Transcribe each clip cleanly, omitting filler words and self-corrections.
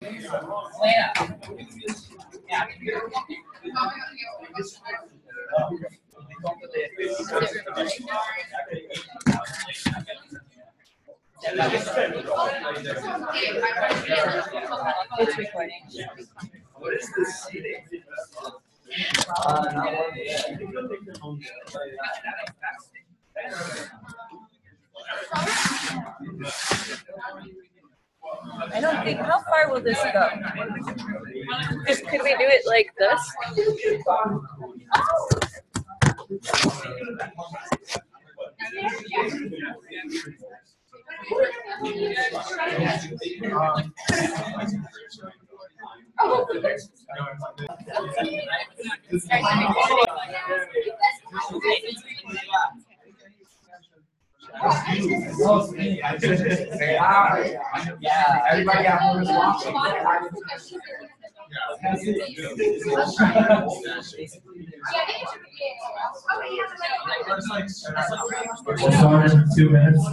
It's recording. What is this seating? I don't think. How far will this go? Just could we do it like this? Yeah, everybody out there is watching. We'll start in 2 minutes.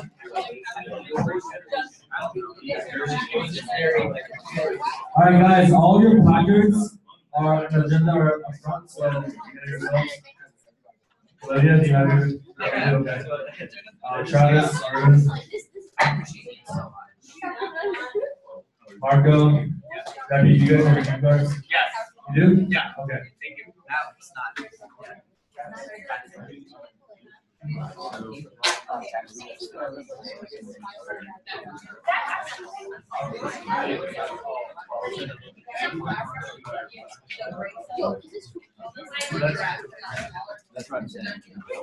All right, guys, all your placards are on the agenda are up front, so get yourselves. Olivia, do you have yours? Okay. Travis, Arun, Marco, Debbie, do you guys have your name cards? Yes. You do? Yeah. Okay. Thank you. That was not. That's what I'm saying.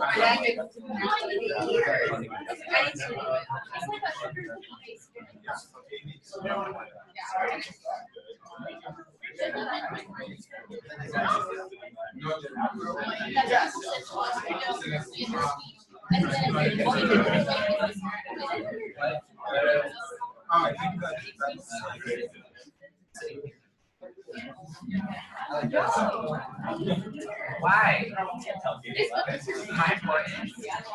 Why? My important.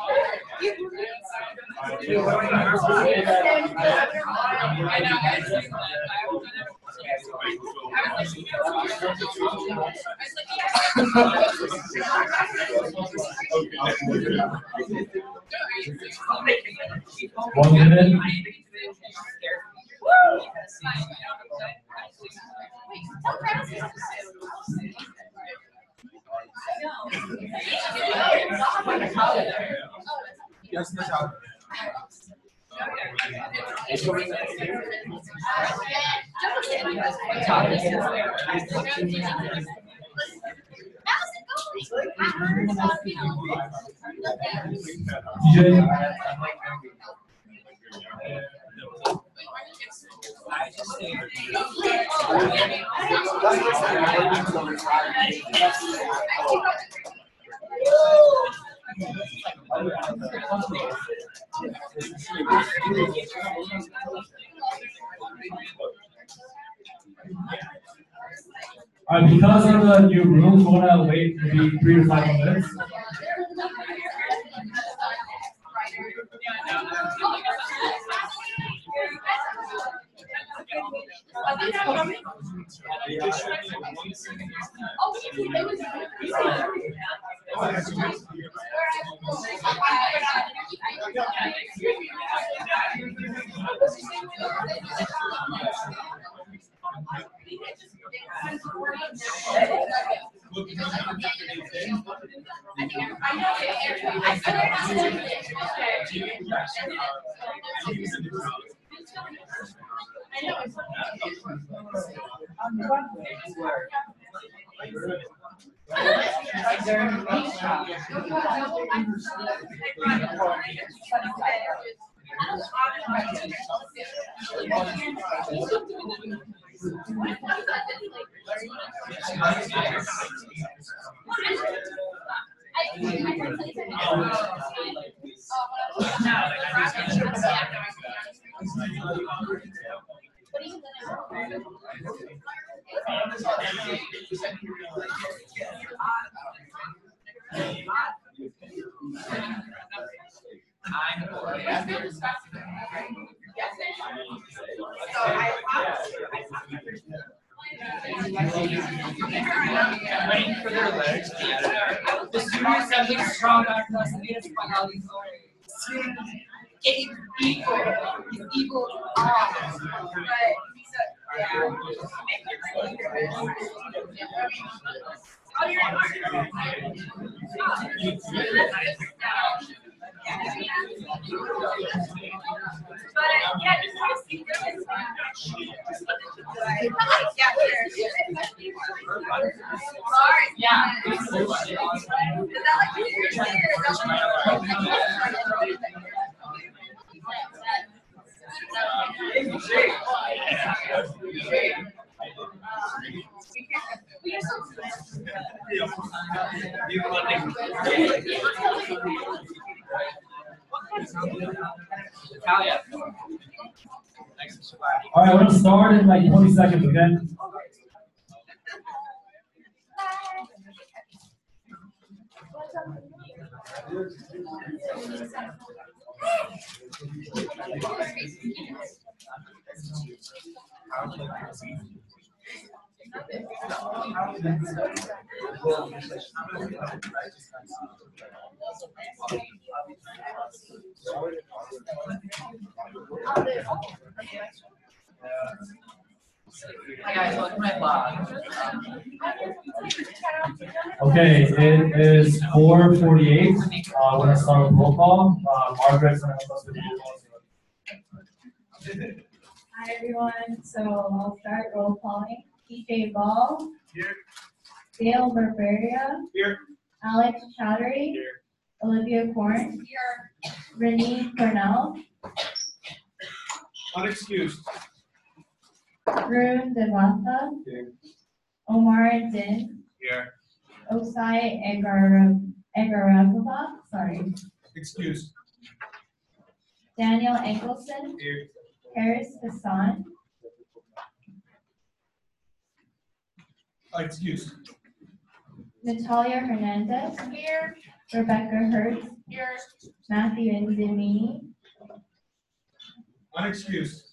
One minute. Yes, Michelle. DJ. Because of the new rules, we're gonna wait maybe 3 to 5 minutes. Waiting for their letters to be edited. The student assembly strong arm us against biology. It's evil. It's evil. All right, we're gonna start in like 20 seconds, okay? Hi guys, welcome to my vlog. Okay, it is 4:48. We're gonna start with roll call. Margaret's gonna help us with the roll call. Hi everyone, so I'll start roll calling. TJ Ball. Here. Dale Barberia. Here. Alex Chowdhury. Here. Olivia Korn. Here. Renee Cornell. Unexcused. Varun Devata. Here. Omar Din. Here. Osai Egarapova. Sorry. Excused. Daniel Enkelson. Here. Harris Hassan. Excused. Natalia Hernandez. Here. Rebecca Hertz. Here. Matthew Nzimini. Unexcused.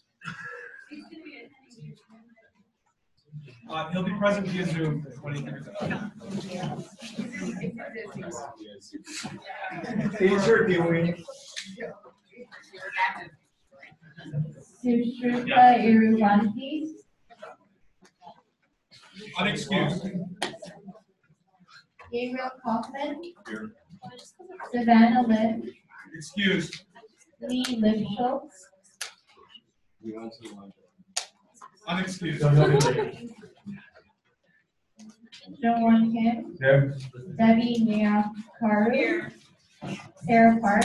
He'll be present via Zoom when he comes out. Sushruta Iruvanti. Unexcused. Gabriel Kaufman. Savannah Lynn. Excused. Lee Lipschultz. Unexcused. Jongwon Kim. There. Debbie Nyakaru. Sarah Park.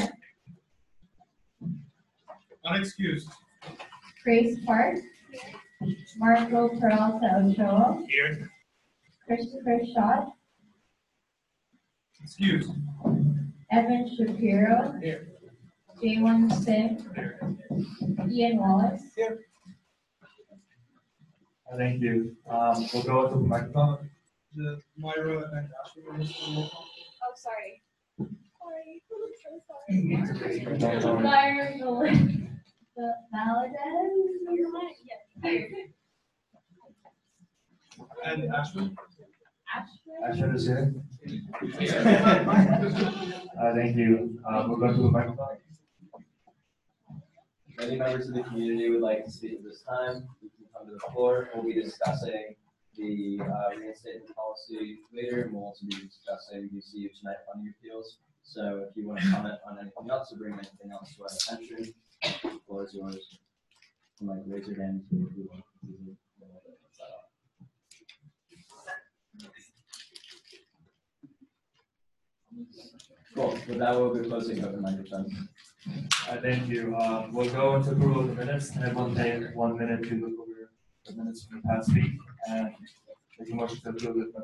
Unexcused. Grace Park. Marco Peralta Ochoa. Here. Christopher Schott. Excused. Evan Shapiro. Here. Jaywon Sim. Here. Ian Wallace. Here. Thank you. We'll go to the microphone. The Myra and Ashley. Oh, sorry. Sorry. I'm so sorry. Myra the Valadez. And Ashley. Asher is here. Thank you. We'll go to the microphone. Many members of the community would like to speak at this time. You can come to the floor. We'll be discussing the reinstatement policy later, and we'll also be discussing UCU tonight funding appeals. So if you want to comment on anything else or bring anything else to our attention, the floor is yours. You might raise your hand if you want. Cool. With that, we'll be closing open microphone. Thank you. We'll go into approval of the minutes, and everyone take 1 minute to look over the minutes from the past week and make a motion to approve it.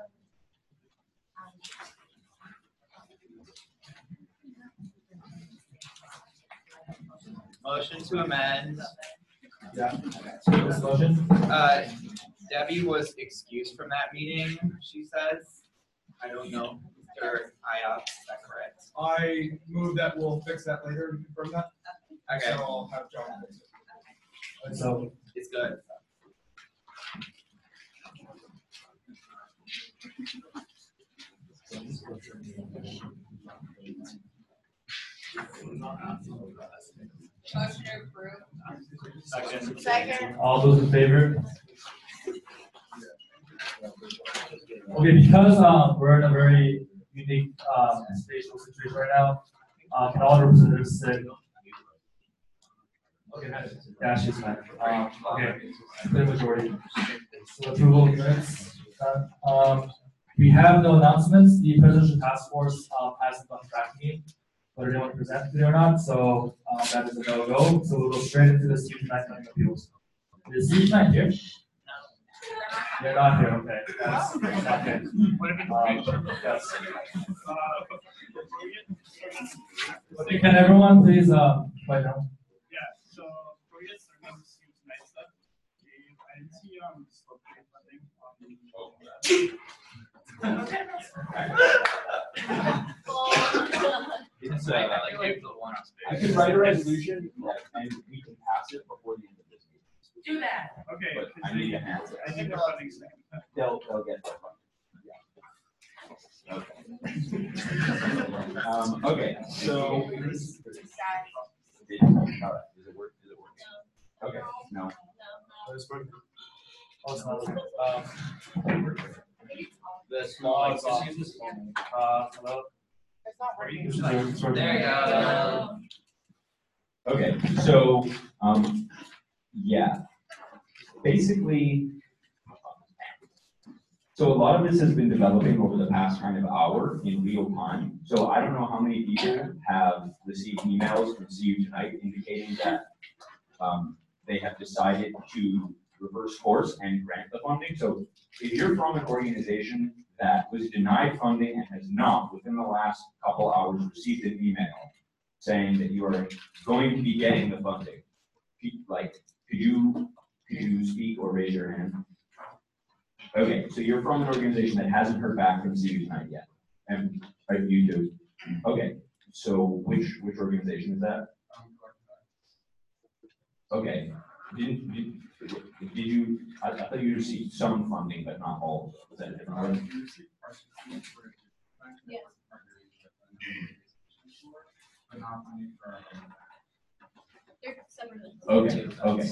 Motion to amend. Yeah. Motion? Debbie was excused from that meeting, she says. I don't know, Mr. Iop, is that correct? I move that we'll fix that later and confirm that. Okay, So I'll have John fix it. So, it's good. Motion to approve. Second. All those in favor? Okay, because we're in a very unique spatial situation right now, can all the representatives sit? Okay, yeah, she's fine. Okay, clear majority. So approval of minutes. We have no announcements. The presidential task force hasn't done track meet, whether they want to present today or not. So that is a no-go. So we'll go straight into the C9 planning appeals. Is C9 here? They're not here. Okay. That's okay. Yes. Okay, can everyone please quiet down? Yeah, so for yes, I'm going to see tonight's stuff. I didn't see stuff, It's, I I can write a resolution and we can pass it before the end of this meeting. Do that. Okay. But I need an answer. I think the funding's second. They'll get that. Okay. Okay, so. Alright, does it work? Okay, no. Oh, it's not. The small. Hello. It's not working. There you go. Okay, so, yeah, basically, so a lot of this has been developing over the past kind of hour in real time. So I don't know how many people have received emails from CU Tonight indicating that they have decided to reverse course and grant the funding. So if you're from an organization that was denied funding and has not, within the last couple hours, received an email saying that you are going to be getting the funding, like, could you speak or raise your hand? Okay, so you're from an organization that hasn't heard back from CU Tonight yet, and right, you do. Okay, so which organization is that? Okay, did you? I thought you received some funding, but not all. Was that a different one? Yes. They're separate. Okay.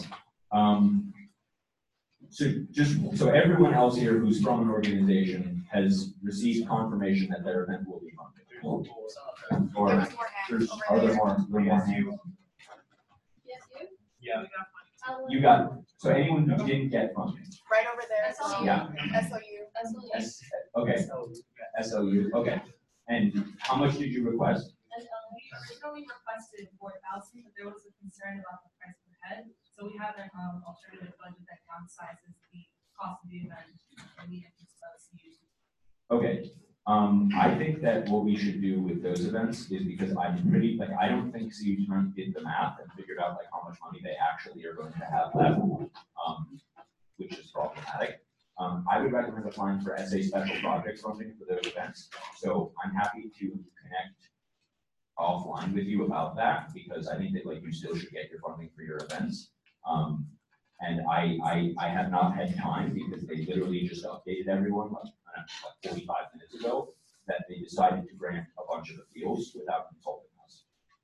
So everyone else here who's from an organization has received confirmation that their event will be funded. Or There was more hands over are there there. more hands? Yes, you? Yeah. You got, so anyone who didn't get funding? Right over there. SLU. Yeah. SOU. Okay, SOU, okay. And how much did you request? We requested 4,000, but there was a concern about the price per head. So we have an alternative budget that downsizes the cost of the event and the interest of CU. Okay, I think that what we should do with those events is, because I'm pretty, like, I don't think CU Tonight did the math and figured out like how much money they actually are going to have left, which is problematic. I would recommend applying for SA special projects funding for those events. So I'm happy to connect offline with you about that, because I think that like you still should get your funding for your events. And I have not had time, because they literally just updated everyone like 45 minutes ago that they decided to grant a bunch of appeals without consulting us.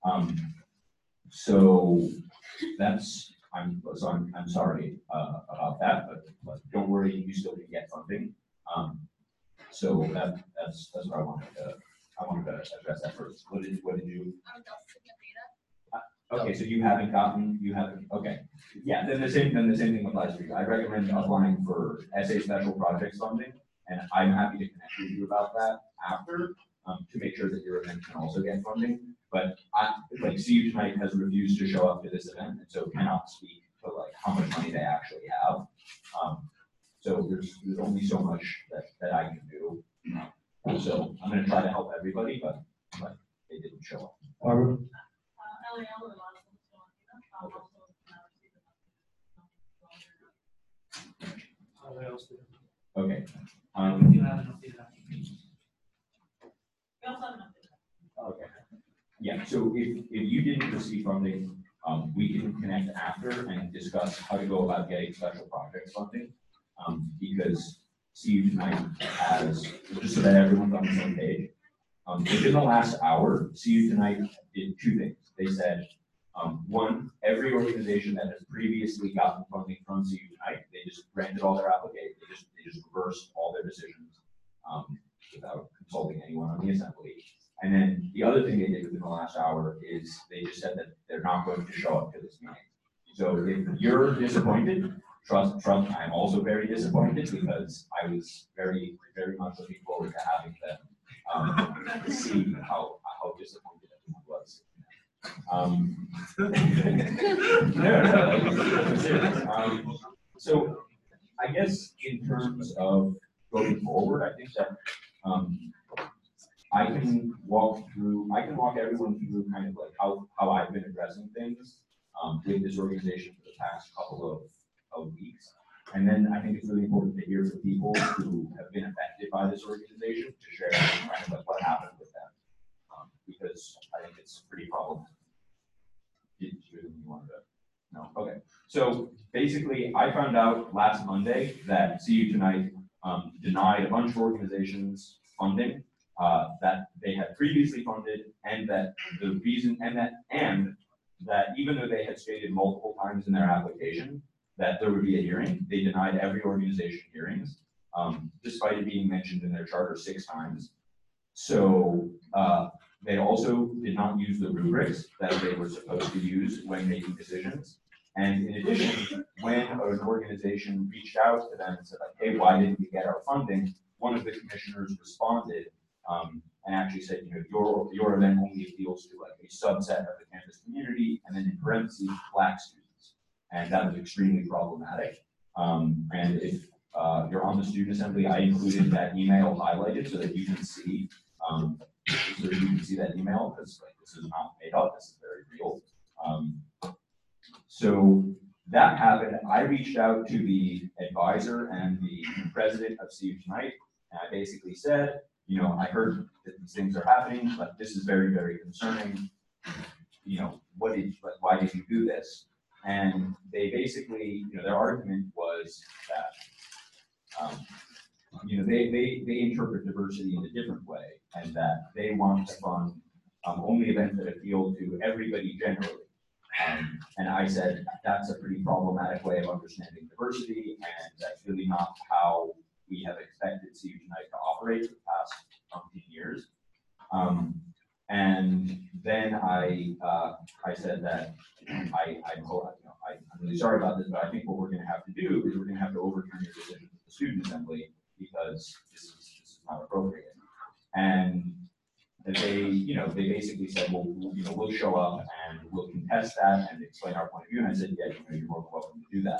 So that's, I'm sorry about that, but don't worry, you still can get funding. So that's what I wanted to address that first. What did you? Okay, so you haven't, okay. Yeah, then the same thing applies for you. I recommend applying for SA special projects funding, and I'm happy to connect with you about that after, to make sure that your event can also get funding. But like CU Tonight has refused to show up to this event, and so cannot speak to like how much money they actually have. So there's only so much that I can do. So I'm gonna try to help everybody, but they didn't show up. Barbara? Okay. Okay. Yeah, so if you didn't receive funding, we can connect after and discuss how to go about getting special projects funding. Because CU Tonight has, just so that everyone's on the same page. Within the last hour, CU Tonight did two things. They said, one, every organization that has previously gotten funding from CU Tonight, they just granted all their applications, they just reversed all their decisions without consulting anyone on the assembly. And then the other thing they did within the last hour is they just said that they're not going to show up to this meeting. So if you're disappointed, trust, I'm also very disappointed because I was very, very much looking forward to having them see how disappointed everyone was. So I guess in terms of going forward, I think that I can walk everyone through kind of like how I've been addressing things with this organization for the past couple of weeks. And then I think it's really important to hear from people who have been affected by this organization to share kind of like what happened with them. Because I think it's pretty problematic. Did you want to? No? Okay. So basically, I found out last Monday that CU Tonight denied a bunch of organizations funding that they had previously funded, and that the reason, and that even though they had stated multiple times in their application that there would be a hearing, they denied every organization hearings, despite it being mentioned in their charter 6 times. So they also did not use the rubrics that they were supposed to use when making decisions. And in addition, when an organization reached out to them and said, like, hey, why didn't we get our funding? One of the commissioners responded and actually said, you know, your event only appeals to like a subset of the campus community, and then in parentheses, Black students. And that was extremely problematic. And if you're on the student assembly, I included that email highlighted so that you can see that email, because like, this is not made up, this is very real. So that happened. I reached out to the advisor and the president of CU Tonight, and I basically said, you know, I heard that these things are happening, but this is very, very concerning. You know, why did you do this? And they basically, you know, their argument was that, you know, they interpret diversity in a different way, and that they want to fund only events that appeal to everybody generally. And I said, that's a pretty problematic way of understanding diversity, and that's really not how we have expected CU Tonight to operate for the past 15 years. And then I said that I'm really sorry about this, but I think what we're going to have to do is we're going to have to overturn your decision with the student assembly, because this is not appropriate. And they, you know, they basically said, well, you know, we'll show up and we'll contest that and explain our point of view. And I said, yeah, you know, you're more than welcome to do that.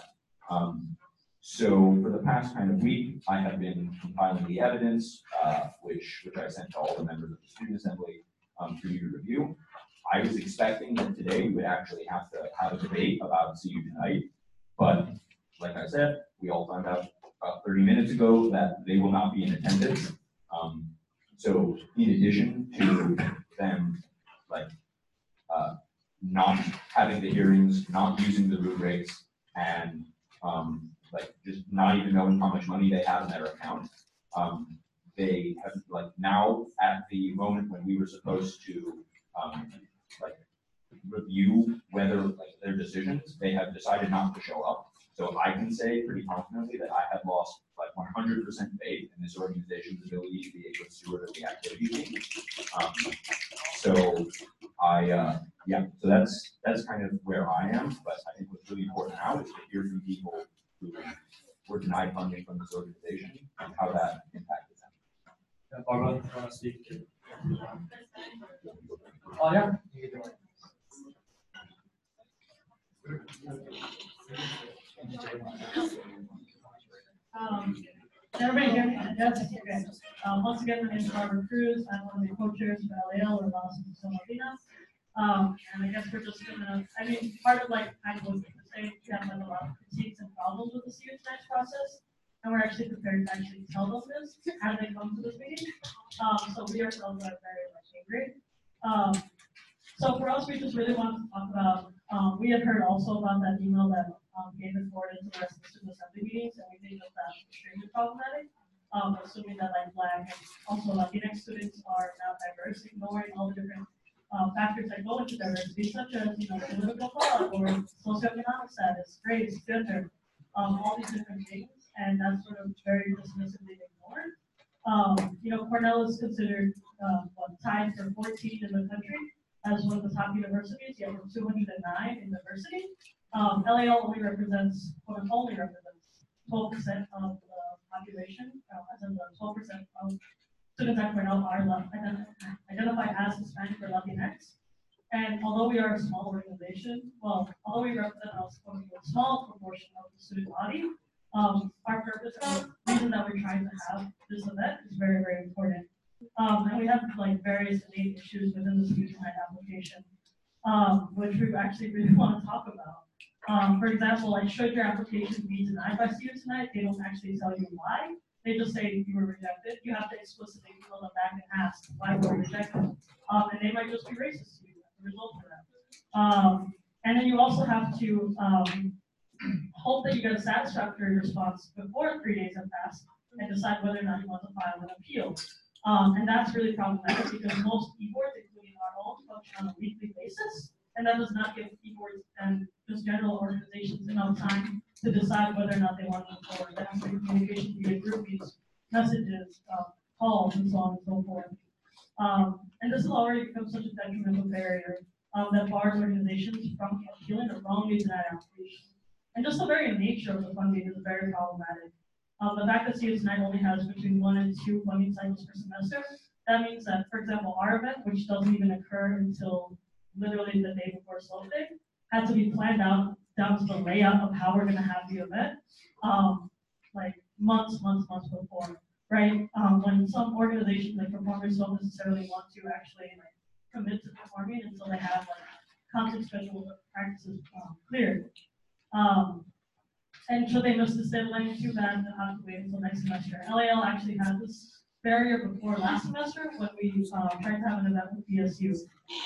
So for the past kind of week, I have been compiling the evidence, which I sent to all the members of the student assembly for you to review. I was expecting that today we would actually have to have a debate about CU Tonight, but like I said, we all found out about 30 minutes ago that they will not be in attendance. So in addition to them, like, not having the hearings, not using the rubrics, and like just not even knowing how much money they have in their account, they have, like, now at the moment when we were supposed to like review whether, like, their decisions, they have decided not to show up. So I can say pretty confidently that I have lost like 100% faith in this organization's ability to be a good steward of the activity team. So yeah, so that's kind of where I am. But I think what's really important now is to hear from people who were denied funding from this organization and how that impacted them. Yeah, Barbara, you want to speak? Oh yeah. You can do it. Everybody hear me? Yes, okay. Once again, my name is Barbara Cruz. I'm one of the co-chairs of LAL, or Los Latinas. And I guess we're just gonna, I mean, part of like kind of what we say, we have like a lot of critiques and problems with the CU Tonight process. And we're actually prepared to actually tell them this as they come to this meeting. So we ourselves are very much angry. So for us, we just really want to talk about, we had heard also about that email that David forwarded to the rest of the student assembly meetings, and we think that that's extremely problematic. assuming that like Black and also Latinx students are now diverse, ignoring all the different factors that go into diversity, such as, you know, political thought or socioeconomic status, race, gender, all these different things, and that's sort of very dismissively ignored. You know, Cornell is considered tied for 14 in the country as one of the top universities, yet we're 209 in diversity. LAL only represents 12% of the population, as in the 12% of students at Cornell are identified as Hispanic or Latinx. And although we are a small organization, well, although we represent a small proportion of the student body, our purpose and the reason that we're trying to have this event is very, very important. And we have like various innate issues within the student night application, which we actually really want to talk about. For example, like should your application be denied by CU Tonight, they don't actually tell you why. They just say you were rejected. You have to explicitly email them back and ask why you were rejected. And they might just be racist to you as a result of that. And then you also have to hope that you get a satisfactory response before 3 days have passed and decide whether or not you want to file an appeal. And that's really problematic because most e-boards, including our own, function on a weekly basis, and that does not give e-boards and just general organizations enough time to decide whether or not they want to move forward. That has to be communication via group meets, messages, calls, and so on and so forth. And this has already become such a detrimental barrier that bars organizations from appealing a wrongly denied application. And just the very nature of the funding is very problematic. The fact that CU Tonight only has between 1 and 2 funding cycles per semester, that means that, for example, our event, which doesn't even occur until literally the day before Slope Day, had to be planned out down to the layout of how we're going to have the event, like months before, right? When some organizations like performers don't necessarily want to actually like commit to performing until they have like content schedule practices cleared. And should they miss this deadline, too bad, they'll have to wait until next semester. LAL actually had this barrier before last semester when we tried to have an event with BSU.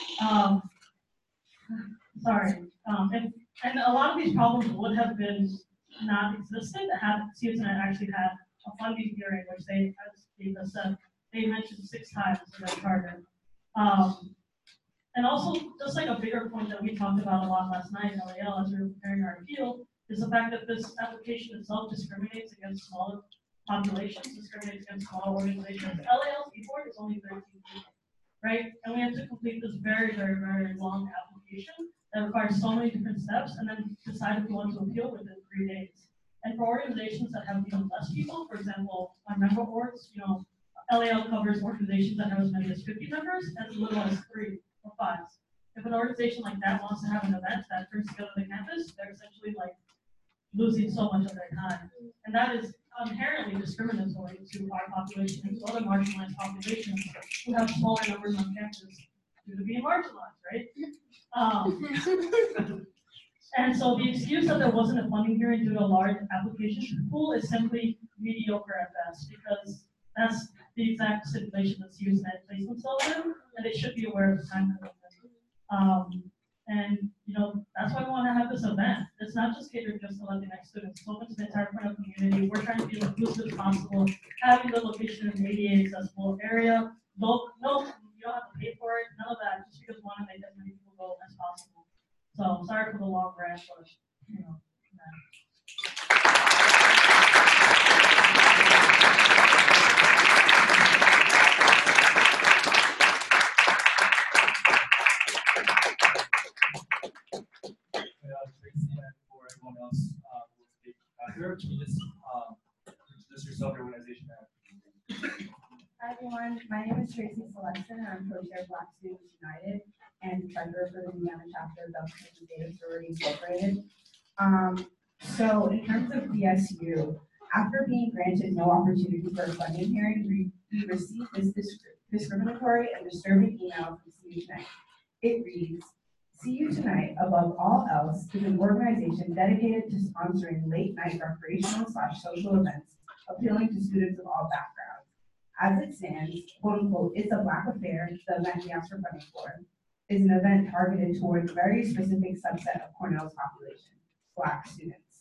And a lot of these problems would have been not existent had CU Tonight actually had a funding hearing, which they, as Eva said, they mentioned 6 times in their charter. And also, just like a bigger point that we talked about a lot last night in LAL as we were preparing our appeal, is the fact that this application itself discriminates against smaller populations, discriminates against smaller organizations. LAL's e-board is only 13 people, right? And we have to complete this very, very, very long application that requires so many different steps and then decide if we want to appeal within 3 days. And for organizations that have even less people, for example, our member orgs, you know, LAL covers organizations that have as many as 50 members and as little as 3 or 5. If an organization like that wants to have an event that brings together the campus, they're essentially like losing so much of their time. And that is inherently discriminatory to our population and to other marginalized populations who have smaller numbers on campus due to being marginalized, right? And so the excuse that there wasn't a funding hearing due to a large application pool is simply mediocre at best, because that's the exact stipulation that CU Tonight placed themselves in, and they should be aware of the time commitment. And you know, that's why we want to have this event. It's not just catered just to Latinx students, it's open to the entire Cornell community. We're trying to be as inclusive as possible, having the location in an ADA accessible area. No, you don't have to pay for it, none of that, just because we want to make as many people go as possible. So sorry for the long rant, but you know. Tracy, and for everyone else who will speak after, can you just introduce yourself, your organization? Hi everyone, my name is Tracy Celestin, and I'm co-chair of Black Students United and treasurer for the Indiana chapter of Belknap Data Sorority Incorporated. So in terms of BSU, after being granted no opportunity for a funding hearing, we received this discriminatory and disturbing email from CU Tonight. It reads, CU Tonight, above all else, is an organization dedicated to sponsoring late-night recreational/social events appealing to students of all backgrounds. As it stands, quote unquote, it's a Black affair, the event we asked for funding for, is an event targeted towards a very specific subset of Cornell's population, Black students.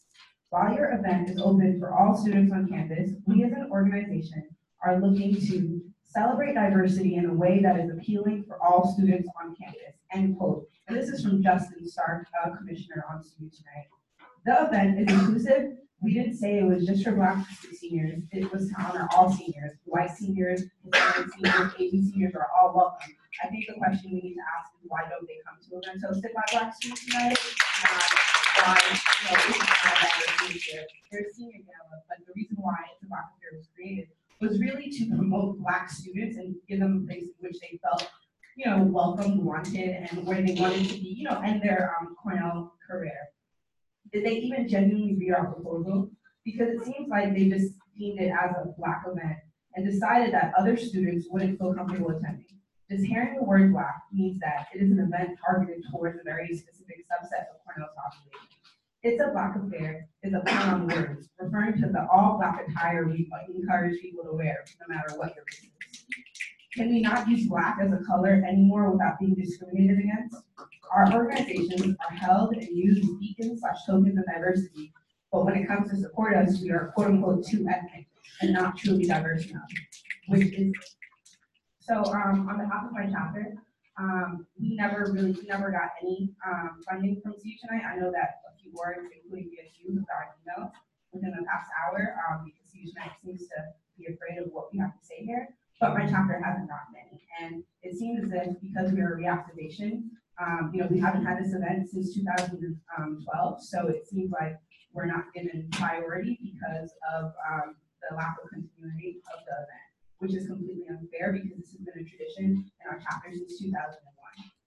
While your event is open for all students on campus, we as an organization are looking to celebrate diversity in a way that is appealing for all students on campus, end quote. And this is from Justin Stark, Commissioner on Students United. The event is inclusive. We didn't say it was just for Black seniors. It was to honor all seniors. White seniors, Hispanic seniors, Asian seniors are all welcome. I think the question we need to ask is why don't they come to events hosted by Black Students United? Why, it's not diversity here. There's senior gala, but the reason why it's a Black Affair was created was really to promote Black students and give them a place in which they felt, welcome, wanted, and where they wanted to be, end their Cornell career. Did they even genuinely read our proposal? Because it seems like they just deemed it as a Black event and decided that other students wouldn't feel comfortable attending. Just hearing the word Black means that it is an event targeted towards a very specific subset of Cornell's population. It's a Black affair is a play on words, referring to the all Black attire we encourage people to wear, no matter what your race is. Can we not use Black as a color anymore without being discriminated against? Our organizations are held and used as beacons/tokens of diversity, but when it comes to support us, we are quote unquote too ethnic and not truly diverse enough. On behalf of my chapter, we never got any funding from CU tonight. I know that a few boards, including BSU, have gotten emails within the past hour because CU tonight seems to be afraid of what we have to say here. But my chapter hasn't gotten any, and it seems as if because we are a reactivation, we haven't had this event since 2012, so it seems like we're not given priority because of the lack of continuity of the event, which is completely unfair because this has been a tradition in our chapter since 2001.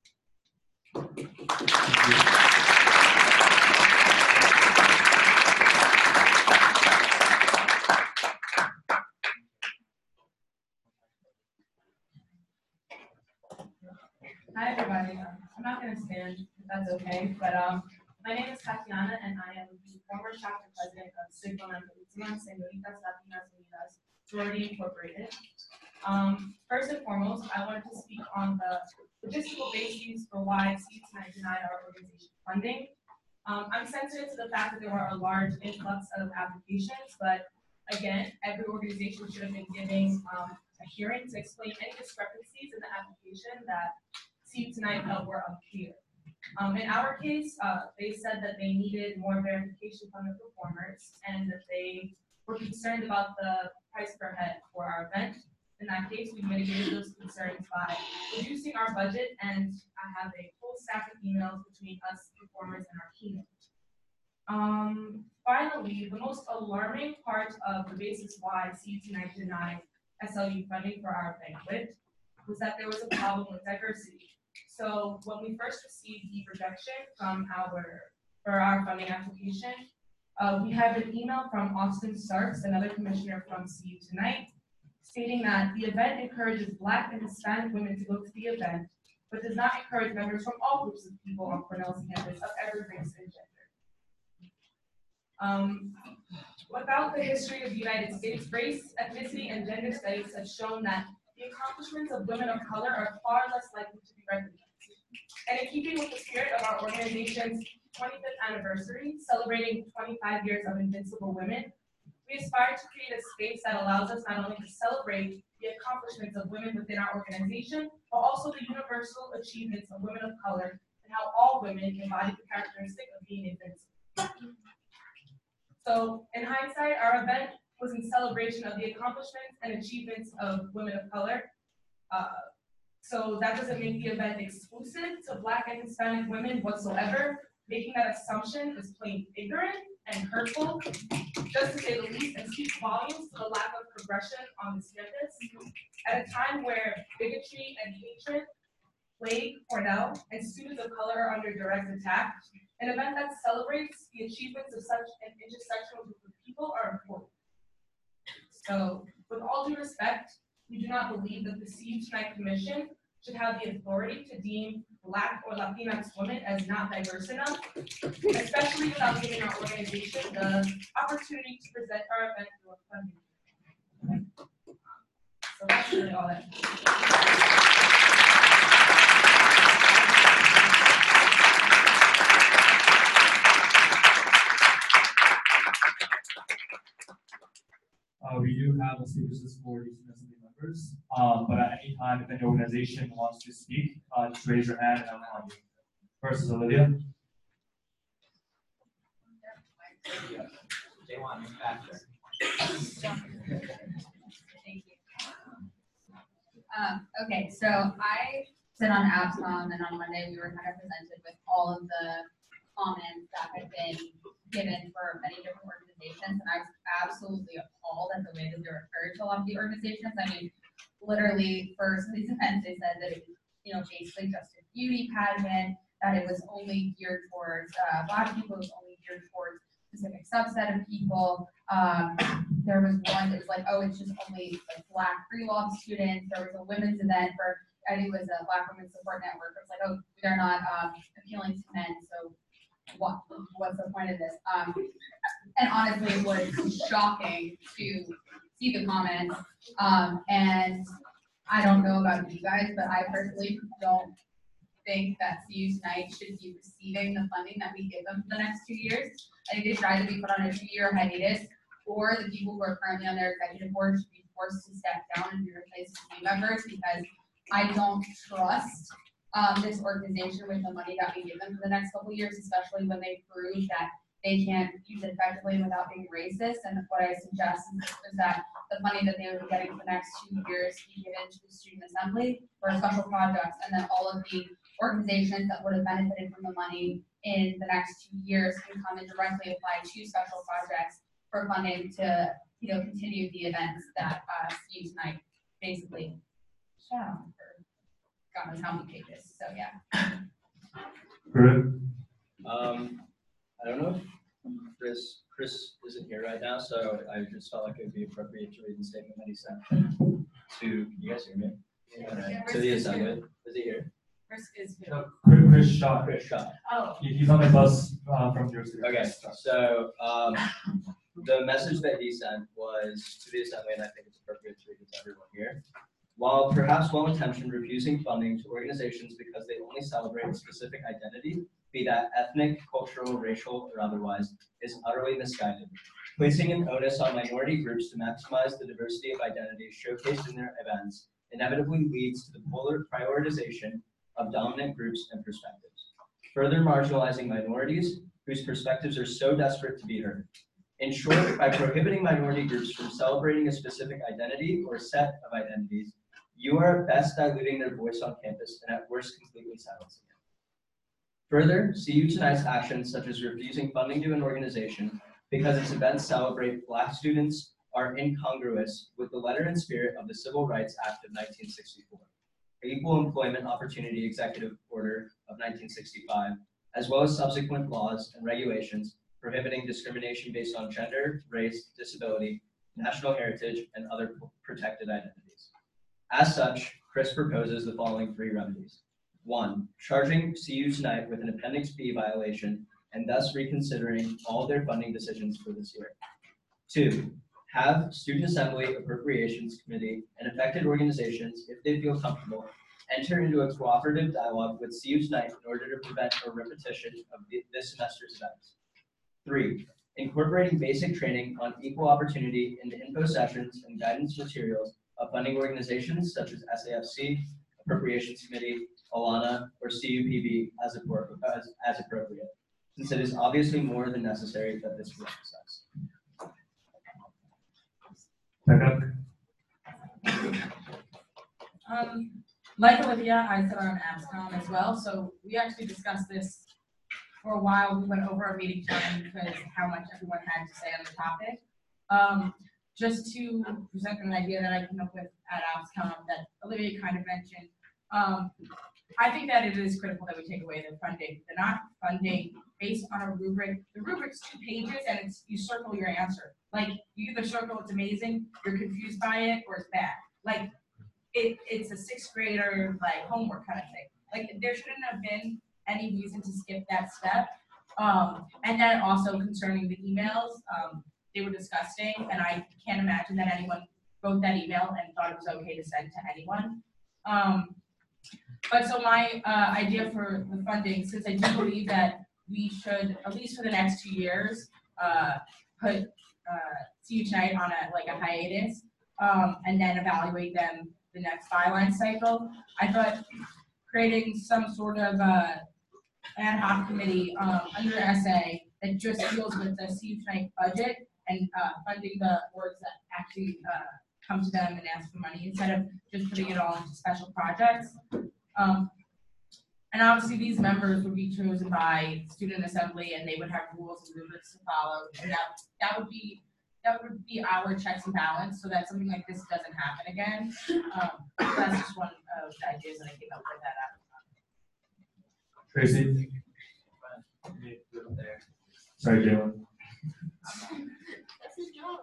Hi, everybody. I'm not going to stand, if that's okay, but my name is Tatiana, and I am the former chapter president of Sigma Lambda Señoritas Latinas Unidas Sorority Incorporated. First and foremost, I wanted to speak on the logistical bases for why CU tonight denied our organization funding. I'm sensitive to the fact that there were a large influx of applications, but again, every organization should have been giving a hearing to explain any discrepancies in the application that CU tonight felt were unclear. In our case, they said that they needed more verification from the performers and that they were concerned about the price per head for our event. In that case, we mitigated those concerns by reducing our budget, and I have a full stack of emails between us performers and our keynote. Finally, the most alarming part of the basis why CU tonight denied SLU funding for our banquet was that there was a problem with diversity. So when we first received the rejection for our funding application, we had an email from Austin Starks, another commissioner from CU tonight, stating that the event encourages Black and Hispanic women to go to the event, but does not encourage members from all groups of people on Cornell's campus of every race and gender. Without the history of the United States, race, ethnicity, and gender studies have shown that the accomplishments of women of color are far less likely to be recognized. And in keeping with the spirit of our organization's 25th anniversary, celebrating 25 years of Invincible Women, we aspire to create a space that allows us not only to celebrate the accomplishments of women within our organization, but also the universal achievements of women of color and how all women embody the characteristic of being invincible. So, in hindsight, our event was in celebration of the accomplishments and achievements of women of color. So that doesn't make the event exclusive to Black and Hispanic women whatsoever. Making that assumption is plain ignorant and hurtful, just to say the least, and speaks volumes to the lack of progression on this campus. At a time where bigotry and hatred plague Cornell and students of color are under direct attack, an event that celebrates the achievements of such an intersectional group of people are important. So, with all due respect, we do not believe that the CU Tonight Commission should have the authority to deem Black or Latinx women as not diverse enough, especially without giving our organization the opportunity to present our event through a funding. So that's really all that. the speakers list for the student assembly members. But at any time, if any organization wants to speak, just raise your hand and I'll call you. First is Olivia. J1, faster. Thank you. Okay, so I sit on ABSCOM, and on Monday we were kind of presented with all of the comments that had been given for many different organizations, and I was absolutely appalled at the way that they referred to a lot of the organizations. I mean, literally for some of these events, they said that it was, basically just a beauty pageant, that it was only geared towards Black people, it was only geared towards a specific subset of people. There was one that was like, oh, it's just only like Black pre-law students. There was a women's event for, I think it was a Black Women's Support Network. It's like, oh, they're not appealing to men, so what's the point of this? And honestly, it was shocking to see the comments. And I don't know about you guys, but I personally don't think that CU Tonight should be receiving the funding that we give them for the next 2 years. I think they tried to be put on a 2-year hiatus, or the people who are currently on their executive board should be forced to step down and be replaced with new members, because I don't trust this organization with the money that we give them for the next couple of years, especially when they prove that they can't use it effectively without being racist. And what I suggest is that the money that they would be getting for the next 2 years be given to the student assembly for special projects, and then all of the organizations that would have benefited from the money in the next 2 years can come and directly apply to special projects for funding to, continue the events that CU Tonight basically shut down for God knows how many pages. So yeah. Correct. I don't know if Chris isn't here right now, so I just felt like it would be appropriate to read the statement that he sent to, you guys hear me? Yeah, To the assembly. Is he here? Chris is here. No, Chris Shaw. Chris Shaw. Oh. He's on the bus from New York City. Okay, so the message that he sent was to the assembly, and I think it's appropriate to read it to everyone here. While perhaps well-intentioned, refusing funding to organizations because they only celebrate a specific identity, be that ethnic, cultural, racial, or otherwise, is utterly misguided. Placing an onus on minority groups to maximize the diversity of identities showcased in their events inevitably leads to the polar prioritization of dominant groups and perspectives, further marginalizing minorities whose perspectives are so desperate to be heard. In short, by prohibiting minority groups from celebrating a specific identity or set of identities, you are at best diluting their voice on campus and at worst completely silencing it. Further, CU Tonight's actions, such as refusing funding to an organization because its events celebrate Black students, are incongruous with the letter and spirit of the Civil Rights Act of 1964, the Equal Employment Opportunity Executive Order of 1965, as well as subsequent laws and regulations prohibiting discrimination based on gender, race, disability, national heritage, and other protected identities. As such, Chris proposes the following 3 remedies. 1, charging CU Tonight with an Appendix B violation and thus reconsidering all their funding decisions for this year. 2, have Student Assembly, Appropriations Committee, and affected organizations, if they feel comfortable, enter into a cooperative dialogue with CU Tonight in order to prevent a repetition of this semester's events. 3, incorporating basic training on equal opportunity in the info sessions and guidance materials of funding organizations such as SAFC, Appropriations Committee, Alana, or CUPB as appropriate, since it is obviously more than necessary that this be emphasized. Like Olivia, I sit on ABSCOM as well, so we actually discussed this for a while. We went over our meeting time because how much everyone had to say on the topic. Just to present an idea that I came up with at ABSCOM that Olivia kind of mentioned, I think that it is critical that we take away the funding. They're not funding based on a rubric. The rubric's 2 pages and it's you circle your answer. Like you either circle it's amazing, you're confused by it, or it's bad. Like it's a 6th grader like homework kind of thing. Like there shouldn't have been any reason to skip that step. And then also concerning the emails, they were disgusting, and I can't imagine that anyone wrote that email and thought it was okay to send to anyone. But so my idea for the funding, since I do believe that we should, at least for the next 2 years, put CU Tonight on a hiatus, and then evaluate them the next byline cycle. I thought creating some sort of ad hoc committee under SA that just deals with the CU Tonight budget and funding the boards that actually come to them and ask for money instead of just putting it all into special projects. And obviously these members would be chosen by student assembly and they would have rules and rubrics to follow. And that would be our checks and balance so that something like this doesn't happen again. That's just one of the ideas that I came up with that Tracy? Sorry, Jalen. That's his job.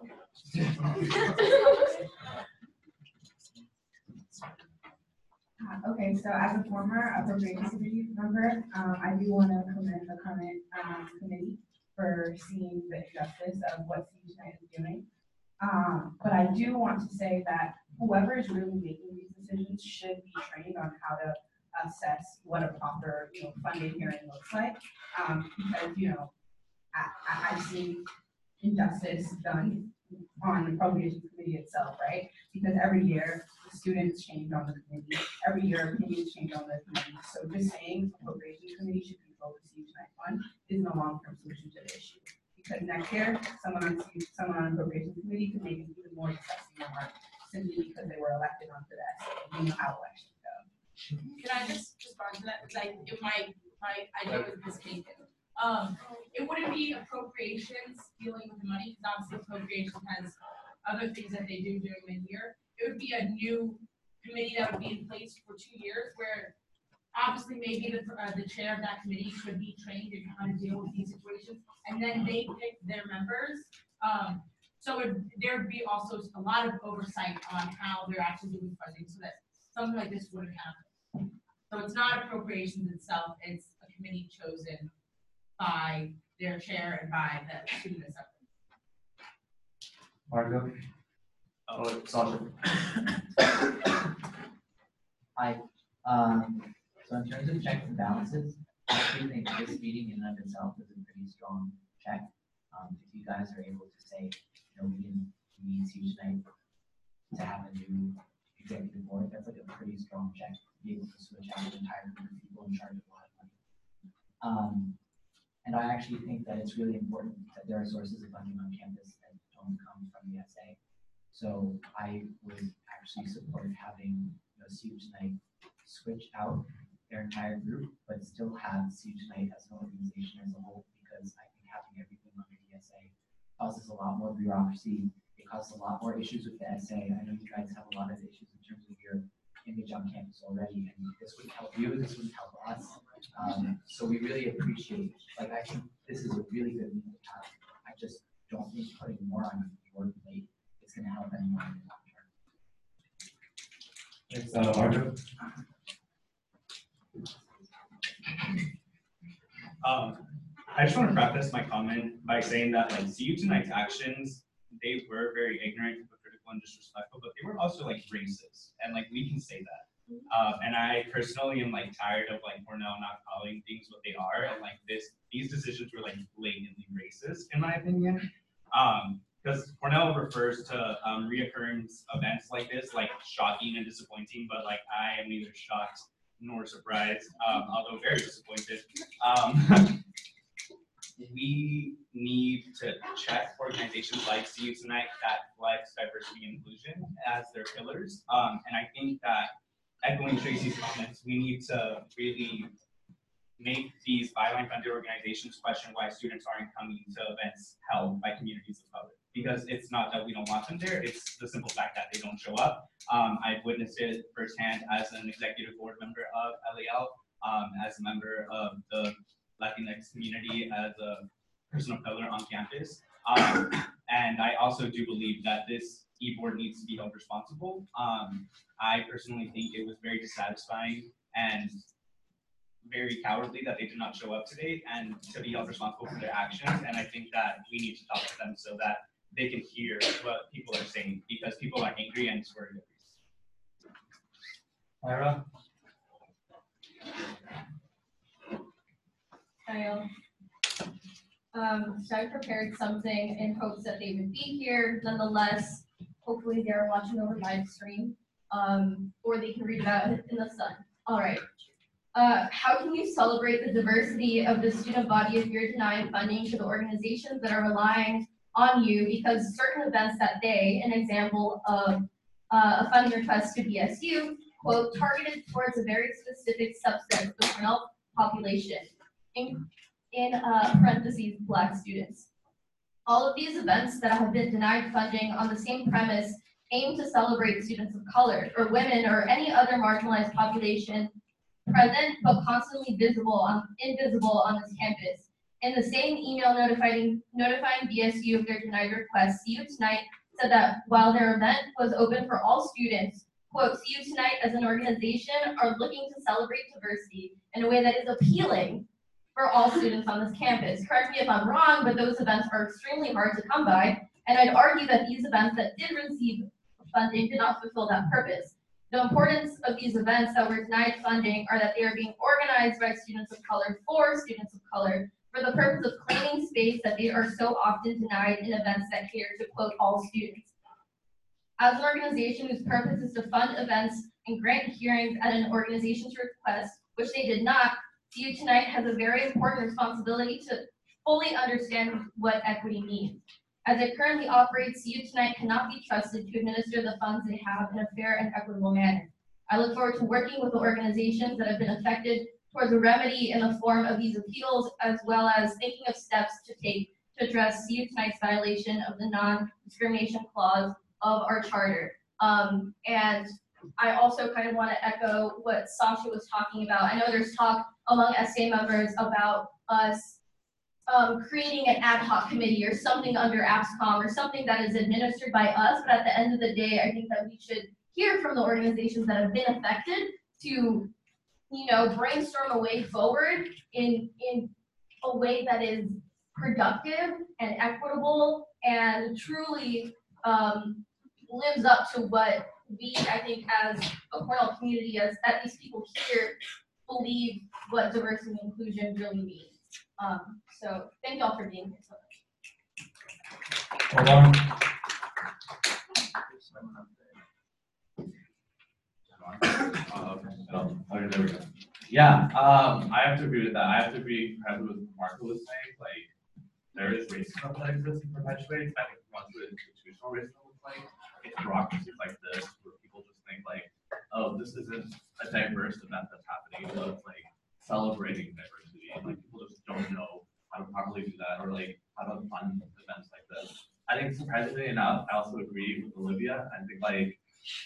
Okay, so as a former appropriations committee member, I do want to commend the current committee for seeing the injustice of what CU Tonight is doing. But I do want to say that whoever is really making these decisions should be trained on how to assess what a proper, funding hearing looks like. Because, I've seen injustice done on the appropriations committee itself, right? Because every year the students change on the committee, every year opinions change on the committee. So just saying appropriations committee should control the CU Tonight fund isn't a long-term solution to the issue. Because next year, someone on appropriations committee could make an even more disgusting remark simply because they were elected onto the SA. We know how elections go. Can I just respond to that? Because my idea was mistaken. It wouldn't be appropriations dealing with the money, because obviously appropriations has other things that they do during the year. It would be a new committee that would be in place for 2 years, where obviously maybe the chair of that committee should be trained in how to deal with these situations, and then they pick their members. So there'd be also a lot of oversight on how they're actually doing funding, so that something like this wouldn't happen. So it's not appropriations itself; it's a committee chosen by their chair and by the student assembly. Margo? Oh, Sasha. Hi. So in terms of checks and balances, I actually think this meeting in and of itself is a pretty strong check. If you guys are able to say, we need CU Tonight to have a new executive board, that's like a pretty strong check to be able to switch out an entire group of people in charge of a lot of money. And I actually think that it's really important that there are sources of funding on campus that don't come from the SA. So I would actually support having CU Tonight switch out their entire group, but still have CU Tonight as an organization as a whole, because I think having everything under the SA causes a lot more bureaucracy. It causes a lot more issues with the SA. I know you guys have a lot of issues in terms of your image on campus already, and this would help you, this would help us. So we really appreciate, I think this is a really good meeting to have. I just don't think putting more on your plate is going to help anyone in the long term. Thanks, Margo. I just want to preface my comment by saying that CU Tonight's actions, they were very ignorant, hypocritical, and disrespectful, but they were also racist, and we can say that. And I personally am tired of Cornell not calling things what they are, and these decisions were blatantly racist in my opinion. Because Cornell refers to reoccurrence events like this shocking and disappointing, but I am neither shocked nor surprised, although very disappointed. We need to check organizations like CU Tonight that flex diversity and inclusion as their pillars. And I think that, echoing Tracy's comments, we need to really make these byline funded organizations question why students aren't coming to events held by communities of color. Because it's not that we don't want them there, it's the simple fact that they don't show up. I've witnessed it firsthand as an executive board member of LAL, as a member of the Latinx community, as a person of color on campus. And I also do believe that this e-board needs to be held responsible. I personally think it was very dissatisfying and very cowardly that they did not show up today and to be held responsible for their actions. And I think that we need to talk to them so that they can hear what people are saying, because people are angry and it's for good reason. Ira? Kyle. So I prepared something in hopes that they would be here. Nonetheless, hopefully they are watching over live stream, or they can read about it in the Sun. All right. How can you celebrate the diversity of the student body if you're denying funding to the organizations that are relying on you because certain events that day, an example of a funding request to BSU, quote, targeted towards a very specific subset of the Cornell population, in parentheses, Black students. All of these events that have been denied funding on the same premise aim to celebrate students of color or women or any other marginalized population present but constantly invisible on this campus. In the same email notifying BSU of their denied request, See You Tonight said that while their event was open for all students, quote, See You Tonight as an organization are looking to celebrate diversity in a way that is appealing for all students on this campus. Correct me if I'm wrong, but those events are extremely hard to come by, and I'd argue that these events that did receive funding did not fulfill that purpose. The importance of these events that were denied funding are that they are being organized by students of color for students of color for the purpose of claiming space that they are so often denied in events that cater to, quote, all students. As an organization whose purpose is to fund events and grant hearings at an organization's request, which they did not, See You Tonight has a very important responsibility to fully understand what equity means. As it currently operates, See You Tonight cannot be trusted to administer the funds they have in a fair and equitable manner. I look forward to working with the organizations that have been affected towards a remedy in the form of these appeals, as well as thinking of steps to take to address See You Tonight's violation of the non-discrimination clause of our charter. And I also kind of want to echo what Sasha was talking about. I know there's talk among SA members about us creating an ad hoc committee or something under APSCOM or something that is administered by us, but at the end of the day, I think that we should hear from the organizations that have been affected to, brainstorm a way forward in a way that is productive and equitable and truly lives up to what we, I think, as a Cornell community, as these people here, believe what diversity and inclusion really means. So thank y'all for being here so much. Hold on. Okay, there we go. Yeah, I have to agree with that. I have to agree with what Marco was saying. Like, there is racism that exists and perpetuates. I think once the institutional racism looks like, it's bureaucracies like this where people just think like, oh, this isn't a diverse event that's happening, so it's like celebrating diversity. And like people just don't know how to properly do that or like how to fund events like this. I think surprisingly enough, I also agree with Olivia. I think like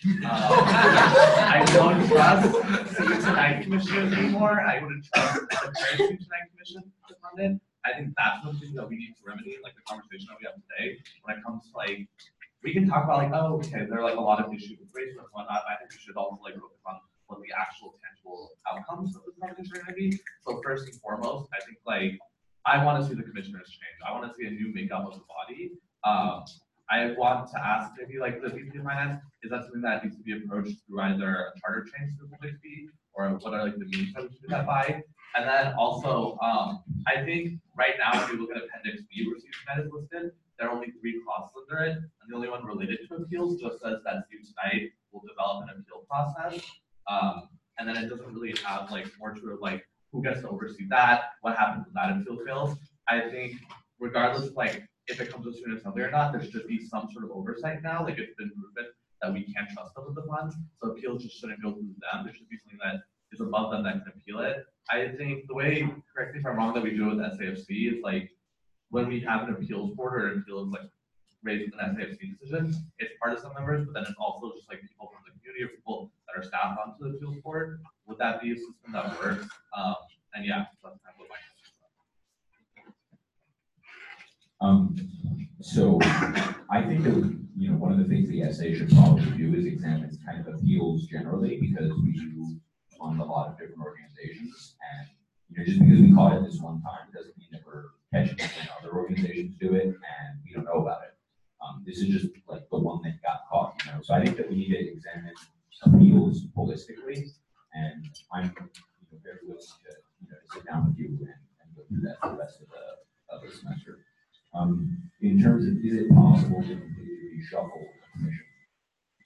I don't trust See You Tonight Commission anymore. I wouldn't trust the current See You Tonight Commission to fund it. I think that's something that we need to remedy, like the conversation that we have today. When it comes to like, we can talk about like, oh, okay, there are like a lot of issues with race and whatnot. I think we should also like focus on what the actual tangible outcomes of this conversation are going to be. So first and foremost, I think like I want to see the commissioners change. I want to see a new makeup of the body. I want to ask maybe like the VP of Finance, is that something that needs to be approached through either a charter change through public fee, or what are like the means that we should do that by? And then also, I think right now, if you look at Appendix B, where See You Tonight is listed, there are only 3 clauses under it, and the only one related to appeals just says that See You Tonight will develop an appeal process. And then it doesn't really have like more to it, like who gets to oversee that, what happens when that appeal fails. I think regardless of like if it comes to student assembly or not, there should be some sort of oversight now. Like it's been proven that we can't trust them with the funds, so appeals just shouldn't go through them. There should be something that is above them that can appeal it. I think the way, correct me if I'm wrong, that we do it with SAFC is like when we have an appeals board or an appeal is like raised with an SAFC decision, it's partisan members, but then it's also just like people from the community or people that are staffed onto the appeals board. Would that be a system that works? And yeah, that's kind of what my So I think that, one of the things the SA should probably do is examine kind of appeals generally, because we do fund a lot of different organizations, and just because we caught it this one time doesn't mean that we're catching it when other organizations do it and we don't know about it. This is just like the one that got caught, So I think that we need to examine appeals holistically, and I'm very willing to sit down with you and go through that for the rest of the semester. In terms of, is it possible to completely reshuffle the commission?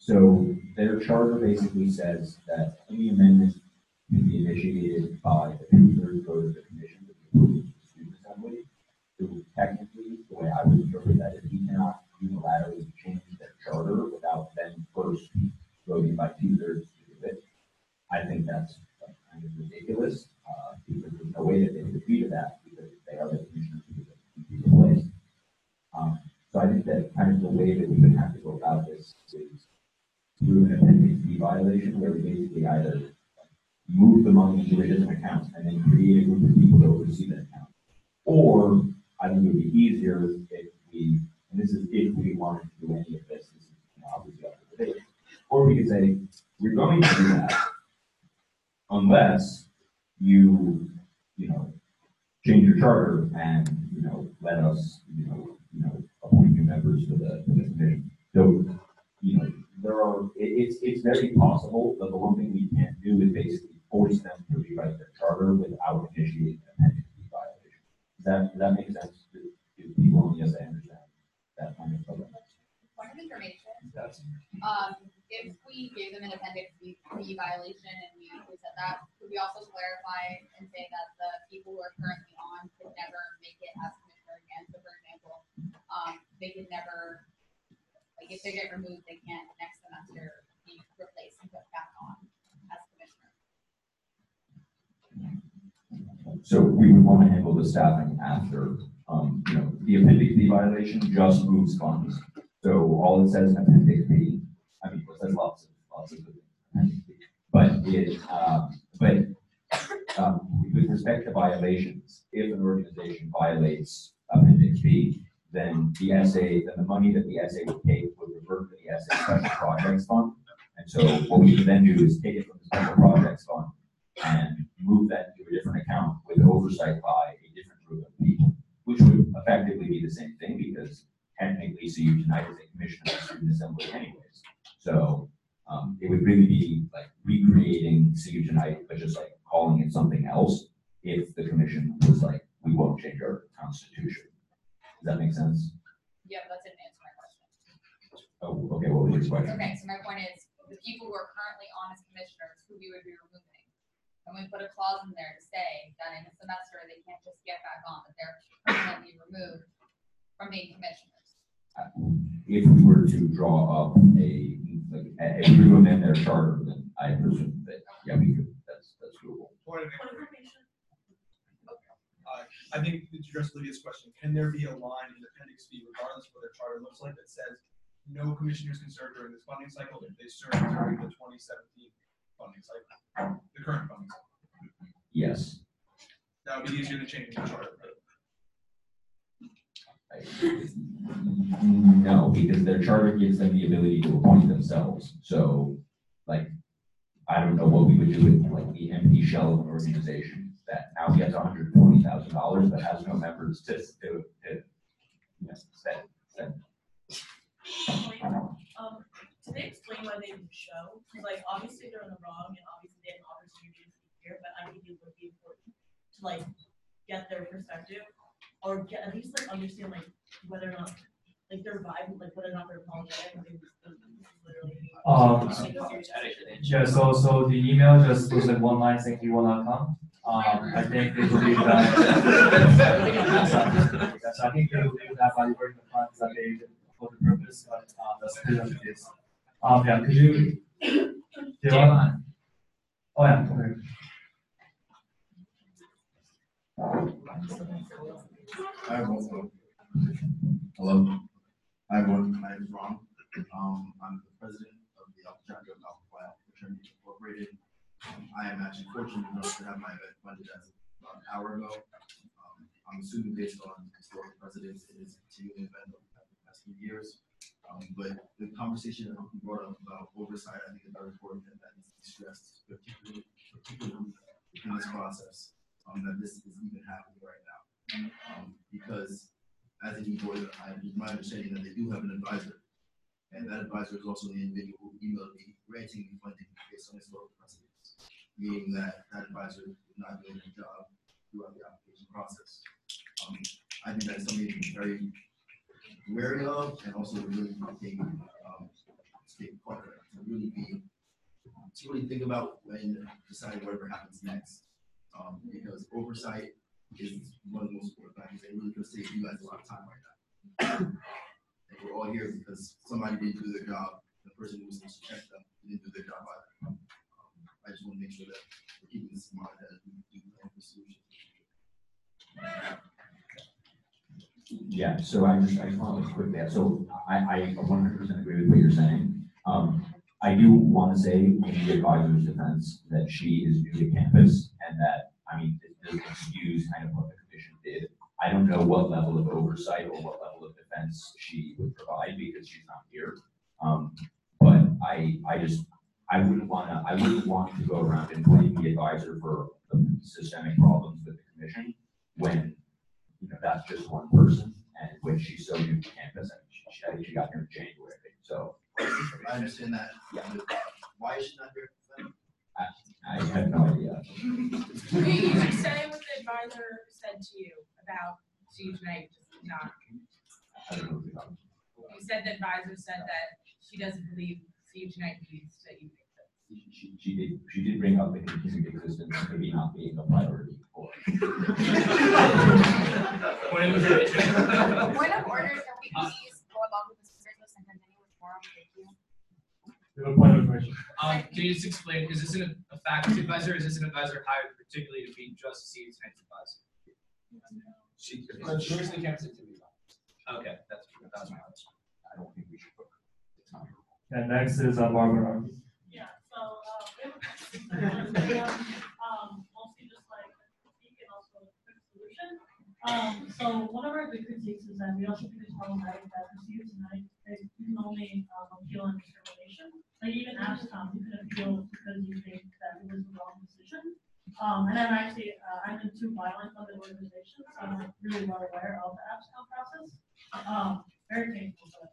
So their charter basically says that any amendment can be initiated by a two-thirds vote of the commission to be approved of the student assembly. So technically, the way I would interpret that is we cannot unilaterally change their charter without then first voting by two-thirds to do it. I think that's kind of ridiculous, because there's no way that they would agree to that, because they are the commissioners who would be replaced. So I think that kind of the way that we would have to go about this is through an Appendix B violation, where we basically either move the money into a different account and then create a group of people to oversee that account. Or I think it would be easier if we, and this is if we wanted to do any of this, is obviously up to debate. Or we could say, we're going to do that unless you change your charter and, let us, appoint new members to the commission. So, it's very possible that the one thing we can't do is basically force them to rewrite their charter without initiating an Appendix B violation. Does that make sense to people? Yes, I understand that kind of problem. Point of information. That's, If we gave them an Appendix B violation and we said that, could we also clarify and say that the people who are currently on could never make it as commissioner again? So for example, they could never, like if they get removed, they can't next semester be replaced and put back on as commissioner. So we would want to handle the staffing after, the Appendix B violation just moves funds. So all it says in Appendix B, I mean, it says lots of Appendix B, but with respect to violations, if an organization violates Appendix B, then the money that the SA would take would revert to the SA Special Projects Fund. And so what we would then do is take it from the Special Projects Fund and move that into a different account with oversight by a different group of people, which would effectively be the same thing because technically CU Tonight is a commission of the student assembly anyways. So it would really be like recreating CU Tonight, but just like calling it something else if the commission was like, we won't change our constitution. Does that make sense? Yeah, but that didn't answer my question. Oh, okay, what was your question? Okay, so my point is, the people who are currently on as commissioners, who we would be removing, and we put a clause in there to say that in a semester, they can't just get back on, that they're permanently removed from being commissioners. If we were to draw up if we were to amend their charter, then I presume that, yeah, we could, that's doable. Point of information. I think to address Lydia's question, can there be a line in Appendix B, regardless of what their charter looks like, that says no commissioners can serve during this funding cycle if they serve during the 2017 funding cycle, the current funding cycle? Yes. That would be easier to change the charter. No, because their charter gives them the ability to appoint themselves. So, like, I don't know what we would do with like the empty shell of an organization that now gets $120,000 but has no members to send. Did they explain why they didn't show? Because like obviously they're in the wrong and obviously they had an opportunity to be here, but I think it would be important to like get their perspective or get at least like understand like whether or not like their vibe, like whether or not they're apologetic. Yeah, so the email just was like one line saying we will not come. I think they believe that. Yes, I think they believe that by diverting the funds that they did for the purpose, but that's clearly the case. Yeah, could you? Oh yeah. Okay. Hi everyone. Hello. Hi everyone. My name is Ron. I'm the president of the Alpha Chapter of Alpha Phi Alpha Fraternity Incorporated. I am actually fortunate enough to have my event funded as of about an hour ago. I'm assuming based on historical precedents, it is a continuing event over the past few years. But the conversation that we brought up about oversight, I think is very important and that needs to be stressed, particularly in this process, that this is even happening right now. Because as an e-board, my understanding that they do have an advisor, and that advisor is also the individual who emailed me granting me funding based on historical precedents, meaning that that advisor is not doing their job throughout the application process. I think that's something to be very wary of, and also really take take part of it, to really think about when deciding whatever happens next. Because oversight is one of the most important things, and really gonna save you guys a lot of time right now. And we're all here because somebody didn't do their job, the person who was supposed to check them didn't do their job either. I just wanna make sure that we're keeping this in mind as we do plan for solutions. Yeah, so I just want to quickly add, so I 100% agree with what you're saying. I do want to say in the advisor's defense that she is new to campus and that, I mean, it doesn't excuse kind of what the commission did. I don't know what level of oversight or what level of defense she would provide because she's not here. But I wouldn't want to go around and blame the advisor for the systemic problems with the commission when, you know, that's just one person, and when she's so new to campus, I think she got here in January, so. I understand that. Yeah. Why is she not here? I have no idea. You should say what the advisor said to you about see you tonight, just not. I don't know what you're talking You said the advisor said that she doesn't believe see you tonight needs to you. She did bring up the continued existence maybe not being a priority for. Point of order, can we please go along with this business and continue with forum? Thank you. We have a point of information. Can you just explain, is this a faculty advisor, or is this an advisor hired particularly to be just see tonight's advisor? She originally came to me. Okay, that's my question. I don't think we should put the time. And next is Barbara. Yeah, so, mostly just like critique and also a quick solution. So one of our big critiques is that we also think it's problematic that for you tonight, you can only appeal on discrimination. Like even ASCOM, you can appeal because you think that it was the wrong decision. And I'm actually, I'm in 2 violent funded organizations, so I'm really well aware of the ASCOM process. Very painful, but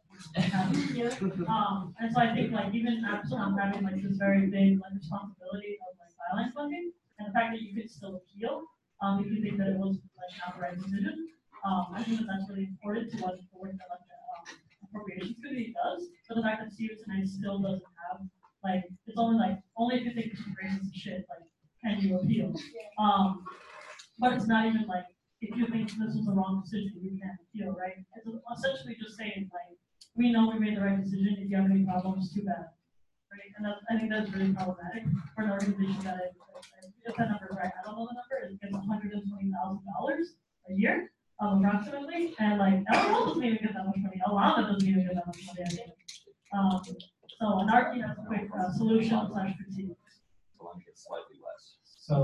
and so I think like even ASCOM having like this very big like responsibility of like violence funding, and the fact that you could still appeal, if you think that it was like not the right decision, I think that that's really important to what the work that like the appropriations committee does. So the fact that CU tonight still doesn't have like it's only if you think it's racist shit like can you appeal, but it's not even like if you think this was the wrong decision you can't appeal, right? It's essentially just saying like we know we made the right decision. If you have any problems, too bad. Right? And I think that's really problematic for an organization that, if that number is right, I don't know the number, it gets $120,000 a year, approximately. And like, LRL doesn't even get that much money. Alana doesn't even get that much money, I think. So Anarchy has a quick solution / critique. Slightly less.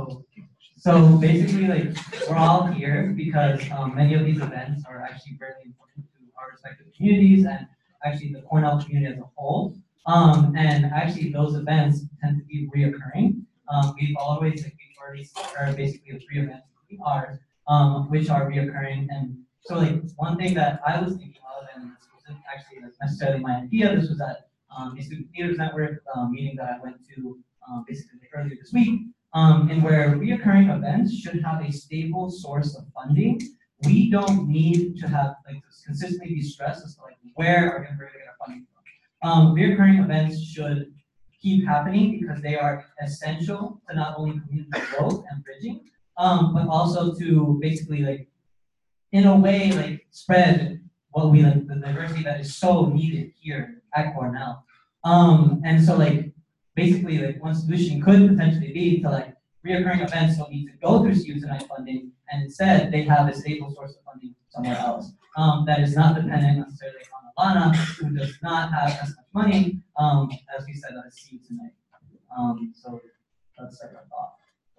So basically, like, we're all here because many of these events are actually very important to our respective communities and actually the Cornell community as a whole. And actually those events tend to be reoccurring. We've always, like, we've already heard basically the 3 events, including ours, which are reoccurring. And so, like, one thing that I was thinking of, and this wasn't actually like necessarily my idea, this was at the Student Leaders Network meeting that I went to basically earlier this week, and where reoccurring events should have a stable source of funding. We don't need to have like this consistently be stressed as to like where are we going to get our funding from. Reoccurring events should keep happening because they are essential to not only community growth and bridging, but also to basically like in a way like spread what we like the diversity that is so needed here at Cornell. And so like basically like one solution could potentially be to like reoccurring events don't need to go through CU Tonight funding, and instead they have a stable source of funding somewhere else that is not dependent necessarily on Alana, who does not have as much money as we said at CU Tonight. So that's like our thought.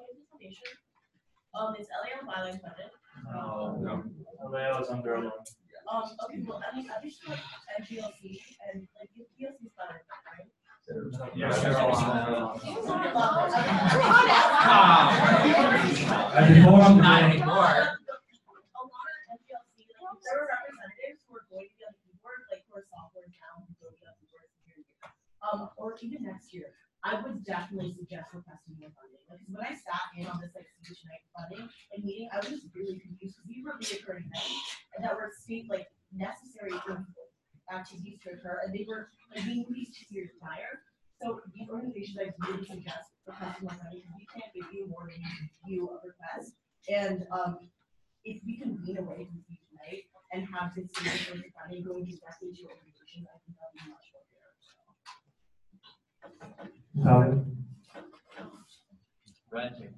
Is LAM violence funded? No. LAO is under a loan. Okay, well, I mean, I wish you at GLC and like GLC is funded, right? Yeah, Not anymore. There were representatives who are going to be on the keyboard, like for software now, who will be on the keyboard or even next year. I would definitely suggest requesting more funding. Because when I sat in on this like CU Tonight funding and meeting, I was just really confused because these were reoccurring events and that were state like necessary for activities to occur, and they were like being released 2 years prior. So these organizations, I really suggest requesting more funding, because we can't give you more than you a request. And if we can convene away from speech tonight and have this funding going directly to organizations, I think that would be much more fair. Red.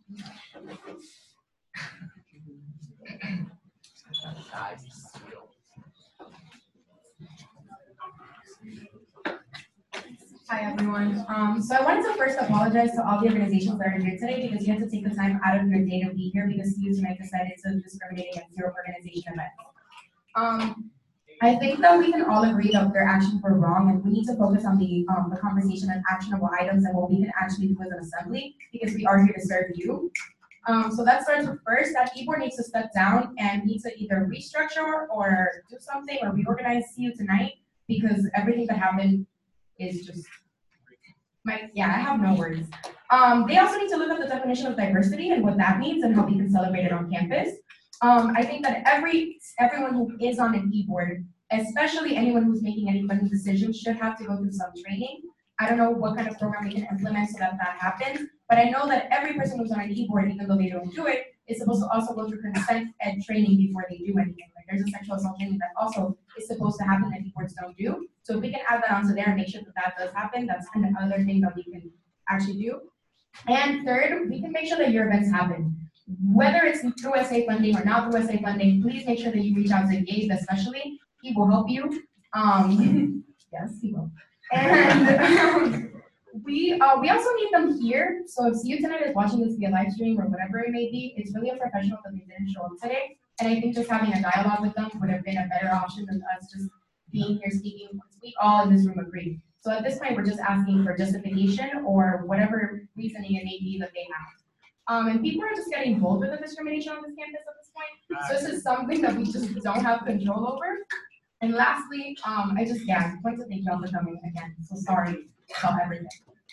Hi, everyone. So I wanted to first apologize to all the organizations that are here today because you had to take the time out of your day to be here because you tonight decided to discriminate against your organization events. I think that we can all agree that their actions were wrong, and we need to focus on the conversation and actionable items and what we can actually do as an assembly because we are here to serve you. So that starts with first that e-board needs to step down and needs to either restructure or do something or reorganize CU tonight because everything that happened is just I have no words. They also need to look at the definition of diversity and what that means and how we can celebrate it on campus. I think that everyone who is on an e-board, especially anyone who's making any funding decisions, should have to go through some training. I don't know what kind of program we can implement so that that happens, but I know that every person who's on an e-board, even though they don't do it, is supposed to also go through consent and training before they do anything. Like there's a sexual assault training that also is supposed to happen that e-boards don't do. So if we can add that onto there and make sure that that does happen, that's another thing that we can actually do. And third, we can make sure that your events happen. Whether it's through SA funding or not through SA funding, please make sure that you reach out to Gabe especially. He will help you. Yes, he will. And we also need them here. So if CU tonight is watching this via live stream or whatever it may be, it's really unprofessional that they didn't show up today. And I think just having a dialogue with them would have been a better option than us just being here speaking, because we all in this room agree. So at this point, we're just asking for justification or whatever reasoning it may be that they have. And people are just getting bold with the discrimination on this campus at this point. So this is something that we just don't have control over. And lastly, I want to thank y'all for coming again. So sorry about everything.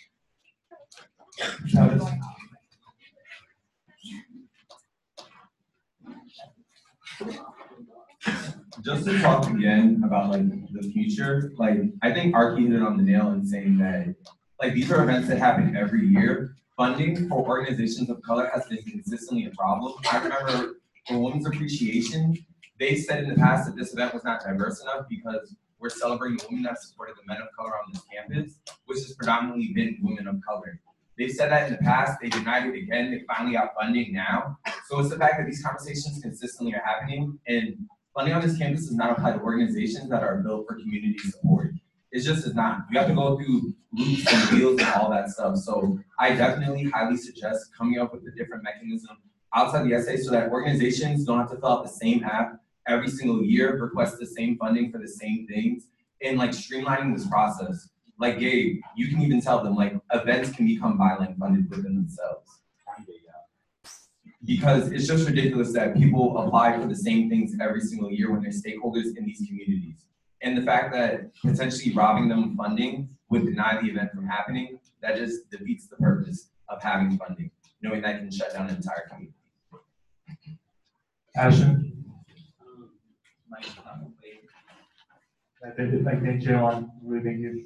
Just to talk again about like the future, like I think Archie hit it on the nail in saying that like these are events that happen every year. Funding for organizations of color has been consistently a problem. I remember for Women's Appreciation, they said in the past that this event was not diverse enough because we're celebrating women that supported the men of color on this campus, which has predominantly been women of color. They've said that in the past, they denied it again, they finally got funding now. So it's the fact that these conversations consistently are happening, and funding on this campus does not apply to organizations that are built for community support. It just is not. You have to go through loops and wheels and all that stuff. So I definitely highly suggest coming up with a different mechanism outside the SA so that organizations don't have to fill out the same app every single year, request the same funding for the same things, and like streamlining this process. Like Gabe, you can even tell them like events can become byline funded within themselves. Because it's just ridiculous that people apply for the same things every single year when they're stakeholders in these communities. And the fact that potentially robbing them of funding would deny the event from happening, that just defeats the purpose of having funding, knowing that can shut down an entire community. Ashton? Thank you, John. Really thank you.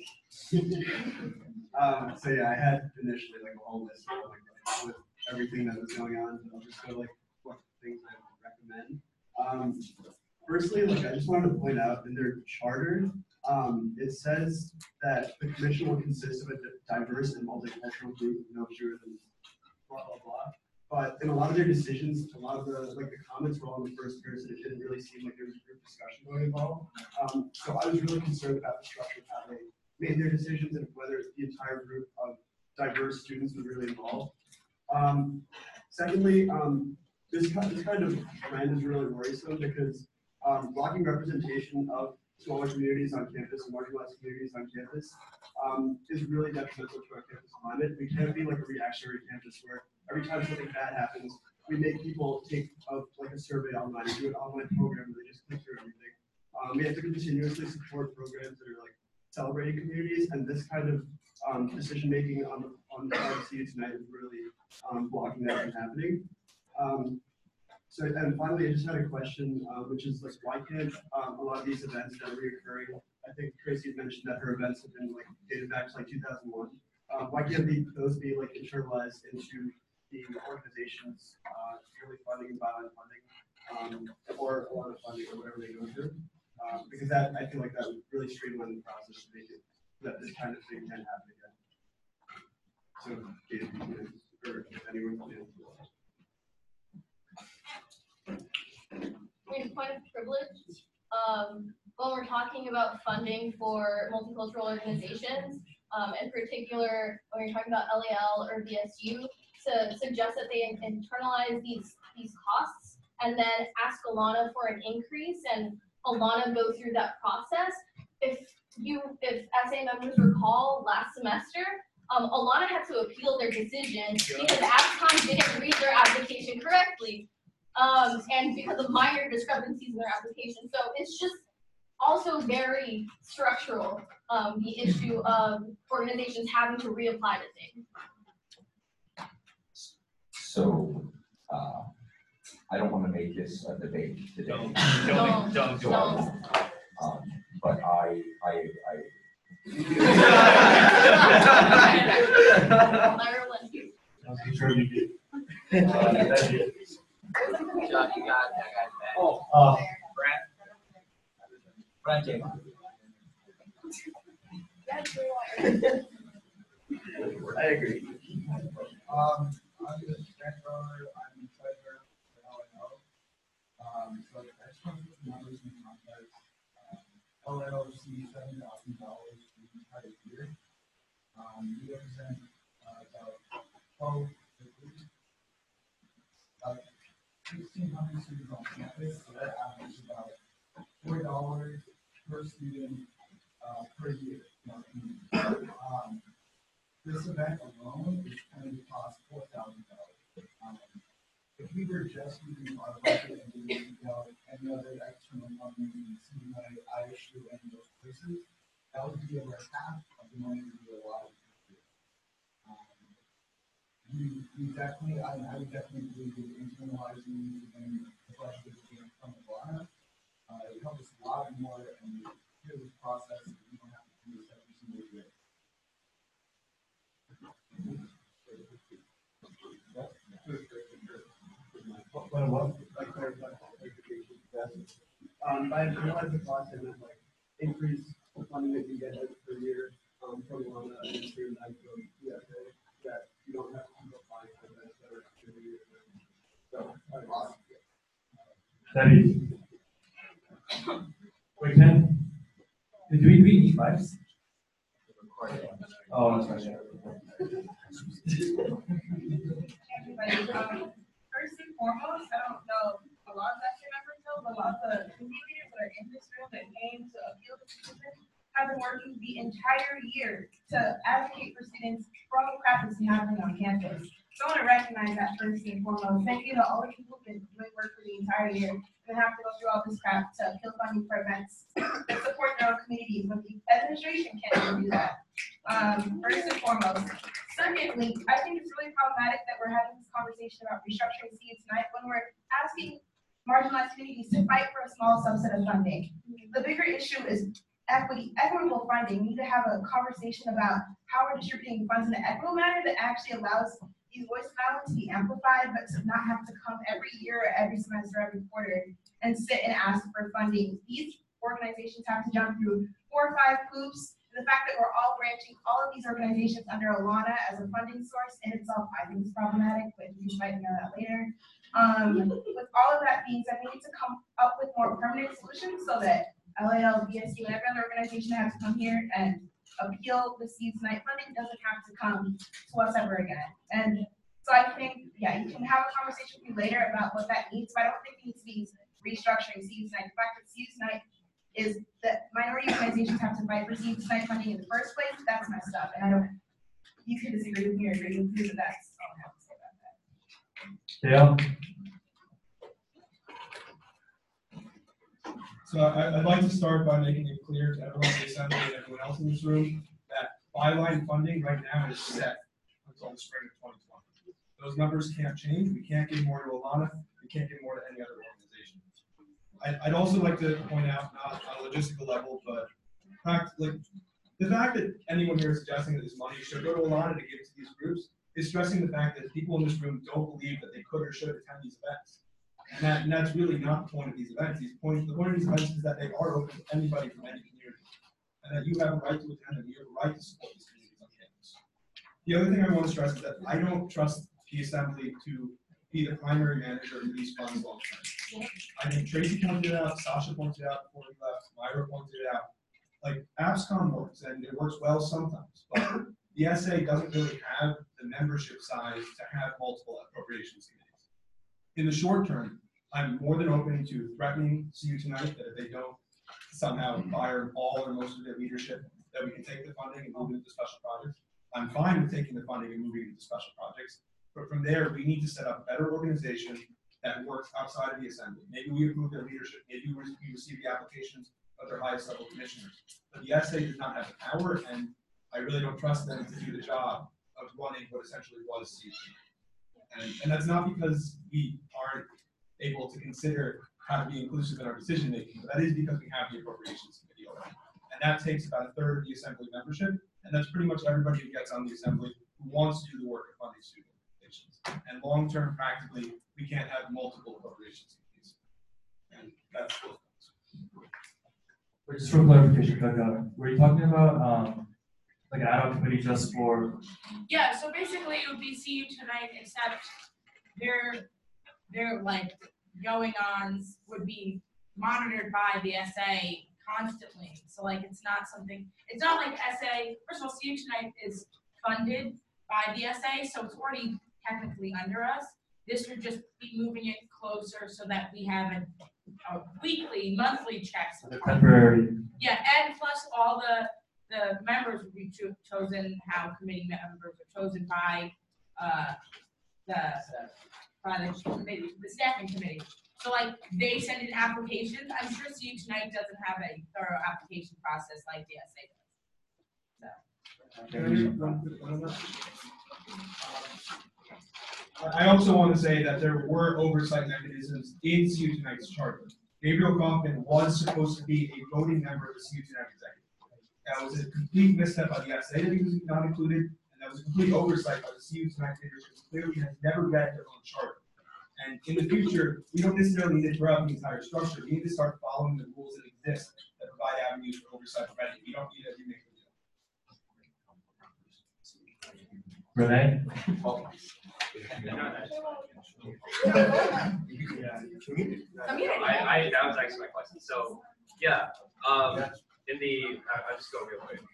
So yeah, I had initially like a whole list of like with everything that was going on, but I'll just go like what things I would recommend. Firstly, like I just wanted to point out in their charter, it says that the commission will consist of a diverse and multicultural group, no fewer than blah blah blah. But in a lot of their decisions, a lot of the comments were all in the first person. It didn't really seem like there was a group discussion going involved. So I was really concerned about the structure of how they made their decisions and whether the entire group of diverse students was really involved. Secondly, this kind of trend is really worrisome because blocking representation of smaller communities on campus and marginalized communities on campus is really detrimental to our campus climate. We can't be like a reactionary campus where every time something bad happens, we make people take like a survey online and do an online program where they just click through everything. We have to continuously support programs that are like celebrating communities, and this kind of decision making on the CU tonight is really blocking that from happening. So, and finally, I just had a question, which is like, why can't a lot of these events that are reoccurring think Tracy had mentioned that her events have been like dated back to like 2001. Why can't those be like internalized into the organization's yearly funding and byline funding, or a lot of funding or whatever they go through? Because that, I feel like that would really streamline the process to make it that this kind of thing can happen again. So, or anyone can. I mean, point of privilege, when we're talking about funding for multicultural organizations, in particular, when you're talking about LAL or VSU, to suggest that they internalize these costs and then ask Alana for an increase and Alana go through that process. If SA members recall last semester, Alana had to appeal their decision because ASCON didn't read their application correctly. And because of minor discrepancies in their application. So it's just also very structural, the issue of organizations having to reapply to things. So, I don't want to make this a debate today. Don't. But I John, you got that guy's back. Oh, Brent table. I agree. I'm the grant owner, I'm the treasurer for LAL. So I just want to put the numbers in context. LAL receives $7,000 for the entire year. We represent about 12 cities, about 1,600 students on campus, so that averages about $4 per student per year. This event alone is going to cost $4,000. If we were just using our budget and didn't go any other external funding in CNI, ISU, and those places, that would be over half of the money we would allow. We definitely, I would definitely believe in internalizing and the budget from Alana. It helps us a lot more and through this process, we don't have to do this every single year. Like clarification. By internalizing the cost, I meant like increase the funding that you get per year from Alana and through that that you don't have to keep applying for events that are every year. So, Debbie. Wait, Ken? Do we need lives? Oh, I'm sorry. First and foremost, I don't know a lot of that members know, but a lot of the community leaders that are in this room that came to appeal to students have been working the entire year to advocate for students for all the crap that's happening on campus. So I want to recognize that first and foremost. Thank you to all the people who've been doing work for the entire year and have to go through all this crap to appeal funding for events that support their own communities, but the administration can't do that. First and foremost. Secondly, I think it's really problematic that we're having this conversation about restructuring CU tonight when we're asking marginalized communities to fight for a small subset of funding. The bigger issue is equitable funding. We need to have a conversation about how we're distributing funds in an equitable manner that actually allows these voices not only to be amplified, but to not have to come every year, or every semester, every quarter, and sit and ask for funding. These organizations have to jump through 4 or 5 hoops. The fact that we're all branching all of these organizations under Alana as a funding source in itself, I think is problematic, but you can fight me on that later. With all of that being said, we need to come up with more permanent solutions so that LAL, VSU, and every other organization that has to come here and appeal the CU Tonight funding doesn't have to come to us ever again. And so I think, yeah, you can have a conversation with me later about what that means, but I don't think it needs to be restructuring CU Tonight. The fact that CU Tonight is that minority organizations have to fight for CU Tonight funding in the first place, that's messed up. And I don't, you can disagree with me or agree with me, but that's all I have to say about that. Yeah. So I'd like to start by making it clear to everyone in the assembly and everyone else in this room that byline funding right now is set until the spring of 2020. Those numbers can't change. We can't give more to Alana. We can't give more to any other organization. I'd also like to point out, not on a logistical level, but like, the fact that anyone here is suggesting that this money should go to Alana to give to these groups is stressing the fact that people in this room don't believe that they could or should attend these events. And that's really not the point of these events. The point of these events is that they are open to anybody from any community. And that you have a right to attend and you have a right to support these communities on campus. The other thing I want to stress is that I don't trust the assembly to be the primary manager of these funds long term. I think Tracy pointed it out, Sasha pointed it out before he left, Myra pointed it out. Like, ABSCOM works, and it works well sometimes, but the SA doesn't really have the membership size to have multiple appropriations committees. In the short term, I'm more than open to threatening CU tonight that if they don't somehow fire all or most of their leadership, that we can take the funding and move it into special projects. I'm fine with taking the funding and moving it into special projects, but from there, we need to set up a better organization that works outside of the assembly. Maybe we approve their leadership, maybe we receive the applications of their highest level commissioners. But the SA does not have the power, and I really don't trust them to do the job of running what essentially was CU. And that's not because we aren't able to consider how to be inclusive in our decision making, but that is because we have the appropriations committee already. And that takes about a third of the assembly membership, and that's pretty much everybody who gets on the assembly who wants to do the work of funding student organizations. And long term, practically, we can't have multiple appropriations committees. And that's what. Wait, just for clarification, were you talking about like an ad hoc committee just for? Yeah, so basically it would be CU tonight, except their like going-ons would be monitored by the SA constantly. So like it's not like SA, first of all, CU tonight is funded by the SA, so it's already technically under us. This would just be moving it closer so that we have a weekly, monthly checks. Temporary. Yeah, and plus all the members would be chosen, how committee members are chosen by the committee, the staffing committee. So like they send in applications. I'm sure CU tonight doesn't have a thorough application process like the SA does. I also want to say that there were oversight mechanisms in CU tonight's charter. Gabriel Kaufman was supposed to be a voting member of the CU tonight executive. That was a complete misstep by the SA that he was not included, and that was a complete oversight by the CU tonight leadership, who clearly has never read their own charter. And in the future, we don't necessarily need to throw out the entire structure. We need to start following the rules that exist that provide avenues for oversight already. We don't need to remake the deal. Renee? That was actually my question. So, yeah, I'll just go real quick.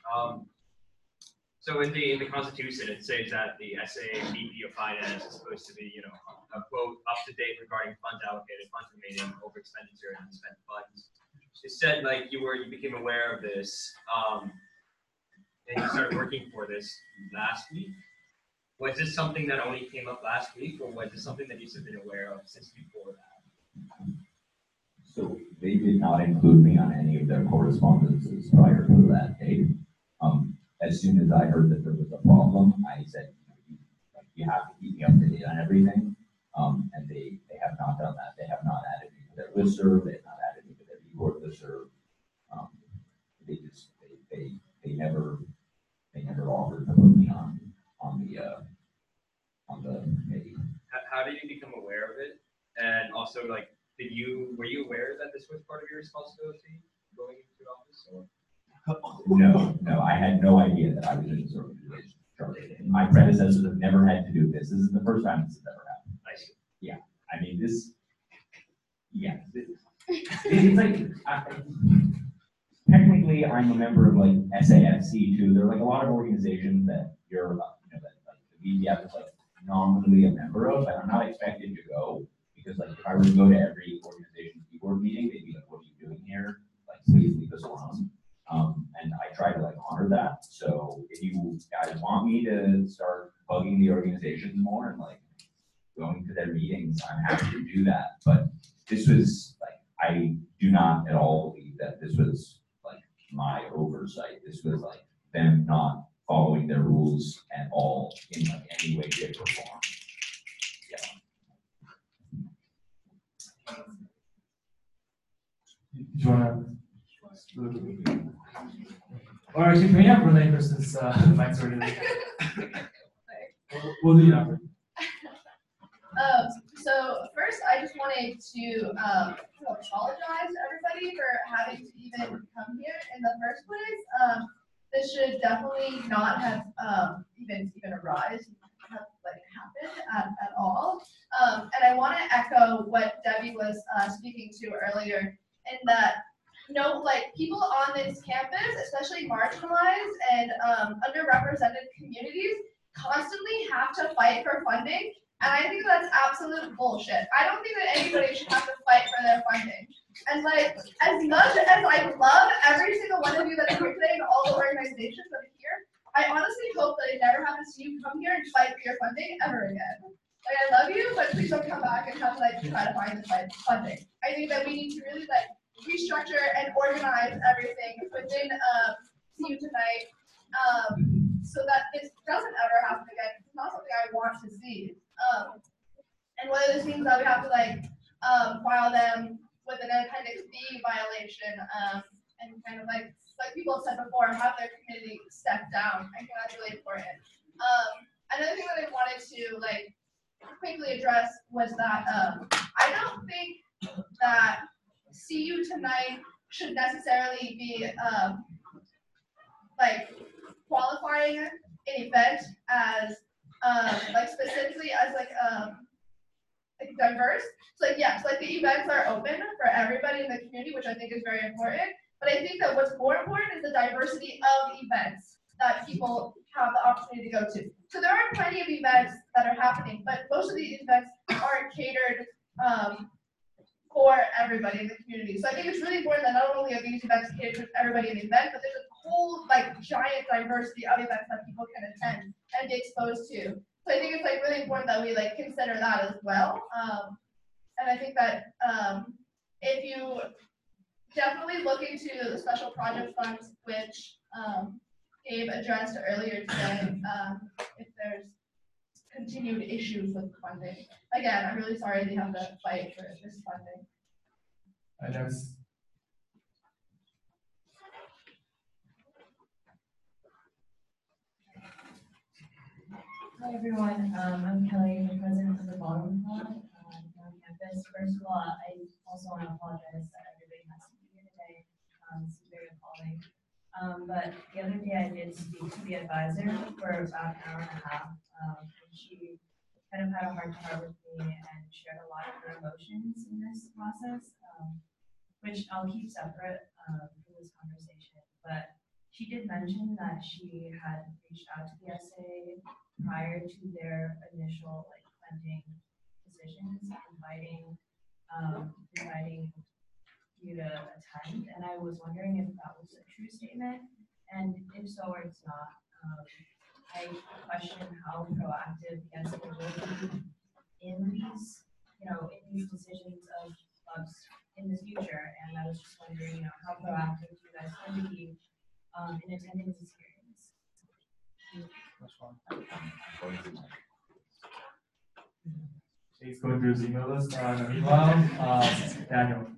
So in the Constitution, it says that the SA VP of Finance is supposed to be, a quote, up to date regarding funds allocated, funds remaining, over expenditure, and unspent funds. It said like you became aware of this, and you started working for this last week. Was this something that only came up last week, or was this something that you've been aware of since before that? So they did not include me on any of their correspondences prior to that date. As soon as I heard that there was a problem, I said, you have to keep me up to date on everything. And they have not done that. They have not added me to their listserv. They have not added me to their report listserv. They never offered to put me on the committee. How did you become aware of it? And also, like, were you aware that this was part of your responsibility going into office? Or? No, I had no idea that I was in this organization. My predecessors have never had to do this. This is the first time this has ever happened. I see. Yeah, I mean it's like, technically I'm a member of like SAFC too. There are like a lot of organizations that you're, that like the VDF is like nominally a member of, and I'm not expected to go because like if I were to go to every organization's board meeting, they'd be like, "What are you doing here? Like, please leave us alone." And I try to like honor that. So if you guys want me to start bugging the organizations more and like going to their meetings, I'm happy to do that. But this was like, I do not at all believe that this was like my oversight. This was like them not following their rules at all in like any way, shape, or form. Do you want to? Or actually, can we have Renee first since Mike's already there? We'll do that. So first, I just wanted to apologize to everybody for having to even come here in the first place. This should definitely not have even arise, happened at all. And I want to echo what Debbie was speaking to earlier, in that people on this campus, especially marginalized and underrepresented communities, constantly have to fight for funding. And I think that's absolute bullshit. I don't think that anybody should have to fight for their funding. And as much as I love every single one of you that are here today and all the organizations that are here, I honestly hope that it never happens to you come here and fight for your funding ever again. I love you, but please don't come back and have to try to find this funding. I think that we need to really restructure and organize everything within CU Tonight, so that this doesn't ever happen again. It's not something I want to see. And one of the things that we have to file them with an Appendix B violation, and kind of like people have said before, have their community step down. I think that's really important. Another thing that I wanted to quickly address was that I don't think that CU Tonight should necessarily be qualifying an event as specifically as diverse. So yes, the events are open for everybody in the community, which I think is very important. But I think that what's more important is the diversity of events that people have the opportunity to go to. So there are plenty of events that are happening, but most of these events aren't catered for everybody in the community. So I think it's really important that not only are these events catered to everybody in the event, but there's a whole giant diversity of events that people can attend and be exposed to. So I think it's really important that we consider that as well. And I think that if you definitely look into the special project funds, which Gabe addressed earlier today, if there's continued issues with funding. Again, I'm really sorry they have to fight for this funding. Hi everyone, I'm Kelly, the president of the Ballroom Club on campus. First of all, I also want to apologize that everybody has to be here today. This is very appalling. But the other day I did speak to the advisor for about an hour and a half. And she kind of had a heart-to-heart with me and shared a lot of her emotions in this process, which I'll keep separate from this conversation. But she did mention that she had reached out to the SA prior to their initial funding decisions, inviting you to attend, and I was wondering if that was a true statement, and if so or it's not. I question how proactive the SA will be in these, in these decisions of clubs in the future, and I was just wondering, how proactive you guys can be in attending these hearings. He's going through his email list. Meanwhile, Daniel.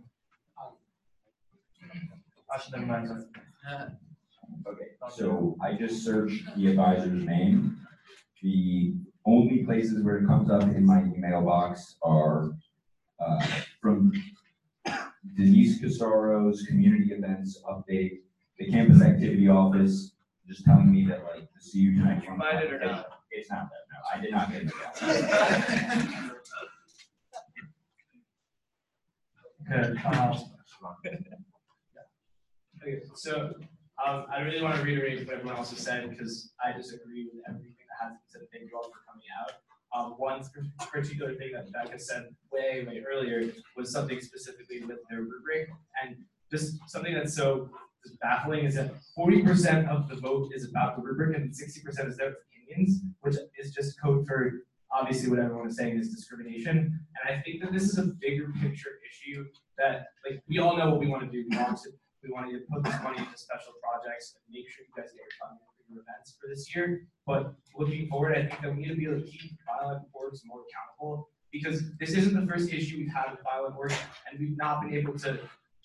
Actually, never mind. Okay, so I just searched the advisor's name. The only places where it comes up in my email box are from Denise Casaro's community events update, the campus activity office, just telling me that the CU Tonight. Provided or not? It's not that, no, I did not get it. Okay. Okay, so I really want to reiterate what everyone else has said because I disagree with everything that has been said. Thank you all for coming out. One particular thing that Becca said way earlier was something specifically with their rubric, and just something that's so baffling is that 40% of the vote is about the rubric and 60% is their opinions, which is just code for obviously what everyone is saying is discrimination. And I think that this is a bigger picture issue that we all know what we want to do. We want to put this money into special projects and make sure you guys get your funding for your events for this year. But looking forward, I think that we need to be able to keep violent boards more accountable because this isn't the first issue we've had with violent work, and we've not been able to